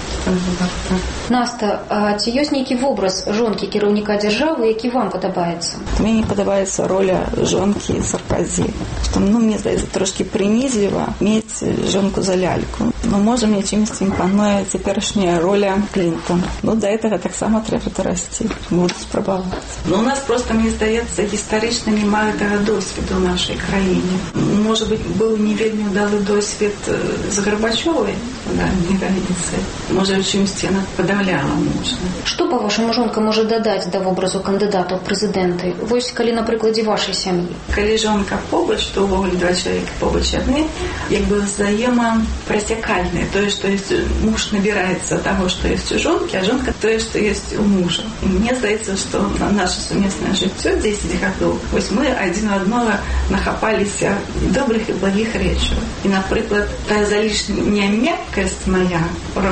Наста, а ці ёсць нейкі вобраз жонкі кіраўніка дзяржавы, які вам падабаецца? Мне не падабаецца роля жонкі Саркозі. Што, мне здаецца, трошкі прынізліва мець жонку за ляльку. Можа, мне чымсьці імпануе цяперашняя роля Клінтон. Да гэтага таксама трэба дарасці. Буду спрабаваць. У нас проста, мне здаецца, гістарычна няма гэтага досведу ў нашай краіне. Можа быць, быў не вельмі ўдалы досвед з Гарбачовай, граніцы. Можа, чымсьці яна падаўляла мужа. Што, па-вашаму, жонка можа дадаць да вобразу кандыдата ў прэзідэнты? Вось калі на прыкладзе вашай сям'і. Калі жонка побач, то ўвогуле два чалавекі побач адны, як бы взаемапрацякальныя. Тое, што ёсць муж набіраецца таго, што ёсць у жонкі, а жонка тое, што ёсць у мужа. І мне здаецца, што на наша сумеснае жыццё 10 гадоў, вось мы адзін у аднога нахапаліся добрых і благіх рэчаў. І, напрыклад, тая залішняя мяккасць мая ўраўнаважвае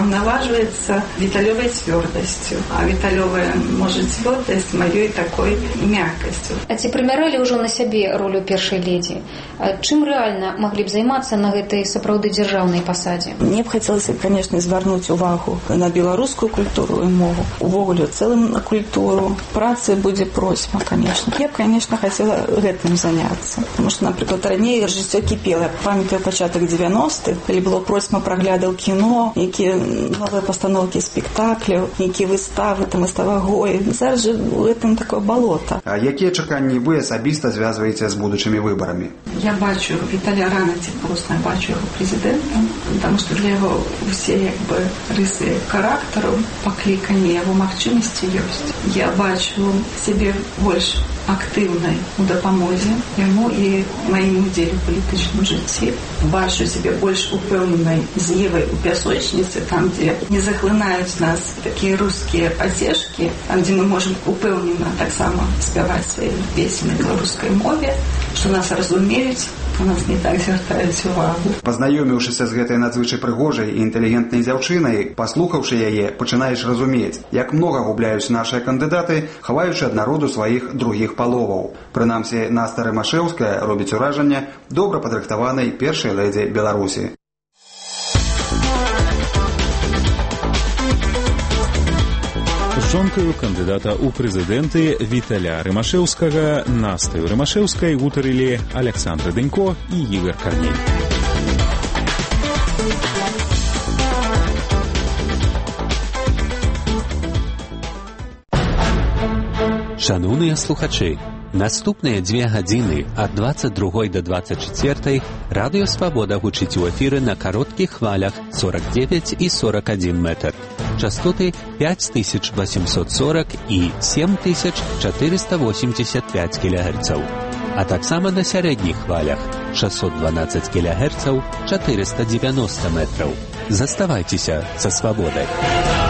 сопровождается виталевой твердостью, а виталевая, может, твердость моей такой мягкостью. А ці прымяралі ўжо на сябе ролю першай ледзі? Чым рэальна маглі б займацца на гэтай сапраўды дзяржаўнай пасадзе? Мне б хацелася, конечно, звярнуць увагу на беларускую культуру і мову, увогуле ў цэлым на культуру. Працы будзе просьба, конечно. Я б, конечно, хотела гэтым заняцца. Потому что, например, ранее жыццё кіпела. Памятаю пачатак 90-х, калі было просьба праглядаў кіно, якія новыя пастаноўкі спектакляў, якія выставы, там выставагоі. Зараз же у гэтым такое болото. А якія чаканні вы асабіста звязваеце з будучымі выбарамі? Я бачу Віталія рана ці проста бачу яго прэзідэнтам, потому что для яго ўсе рысы характару, пакліканні яго магчымасці ёсць. Я бачу сябе больш актыўнай у дапамозе яму і маім удзеле ў палітычным жыцці. Бачу сябе больш упэўненай з Евай у пясочніцы, там, дзе не захлынаюць нас такія рускія пацешкі, там, дзе мы можам упэўнена таксама спяваць свае песні на беларускай мове, што нас разумеюць, у нас не так звяртаюць увагу. Пазнаёміўшыся з гэтай надзвычай прыгожай і інтэлігентнай дзяўчынай, паслухаўшы яе, пачынаеш разумець, як многа губляюць нашыя кандыдаты, хаваючы ад народу сваіх другіх паловаў. Прынамсі, Наста Рымашэўская робіць уражанне добра падрыхтаванай першай лэдзі Беларусі. З жонкаю кандыдата ў прэзідэнты Віталя Рымашэўскага Настаю Рымашэўскай гутарылі Аляксандр Дэнько і Ігар Карней. Шановныя слухачы, наступныя 2 гадзіны ад 22 до 24 Радыё Свабода гучыць у эфіры на кароткіх хвалях 49 і 41 метр. Частоты 5840 і 7485 кГц. А таксама на сярэдніх хвалях 612 кГц 490 метраў. Заставайцеся са Свабодай.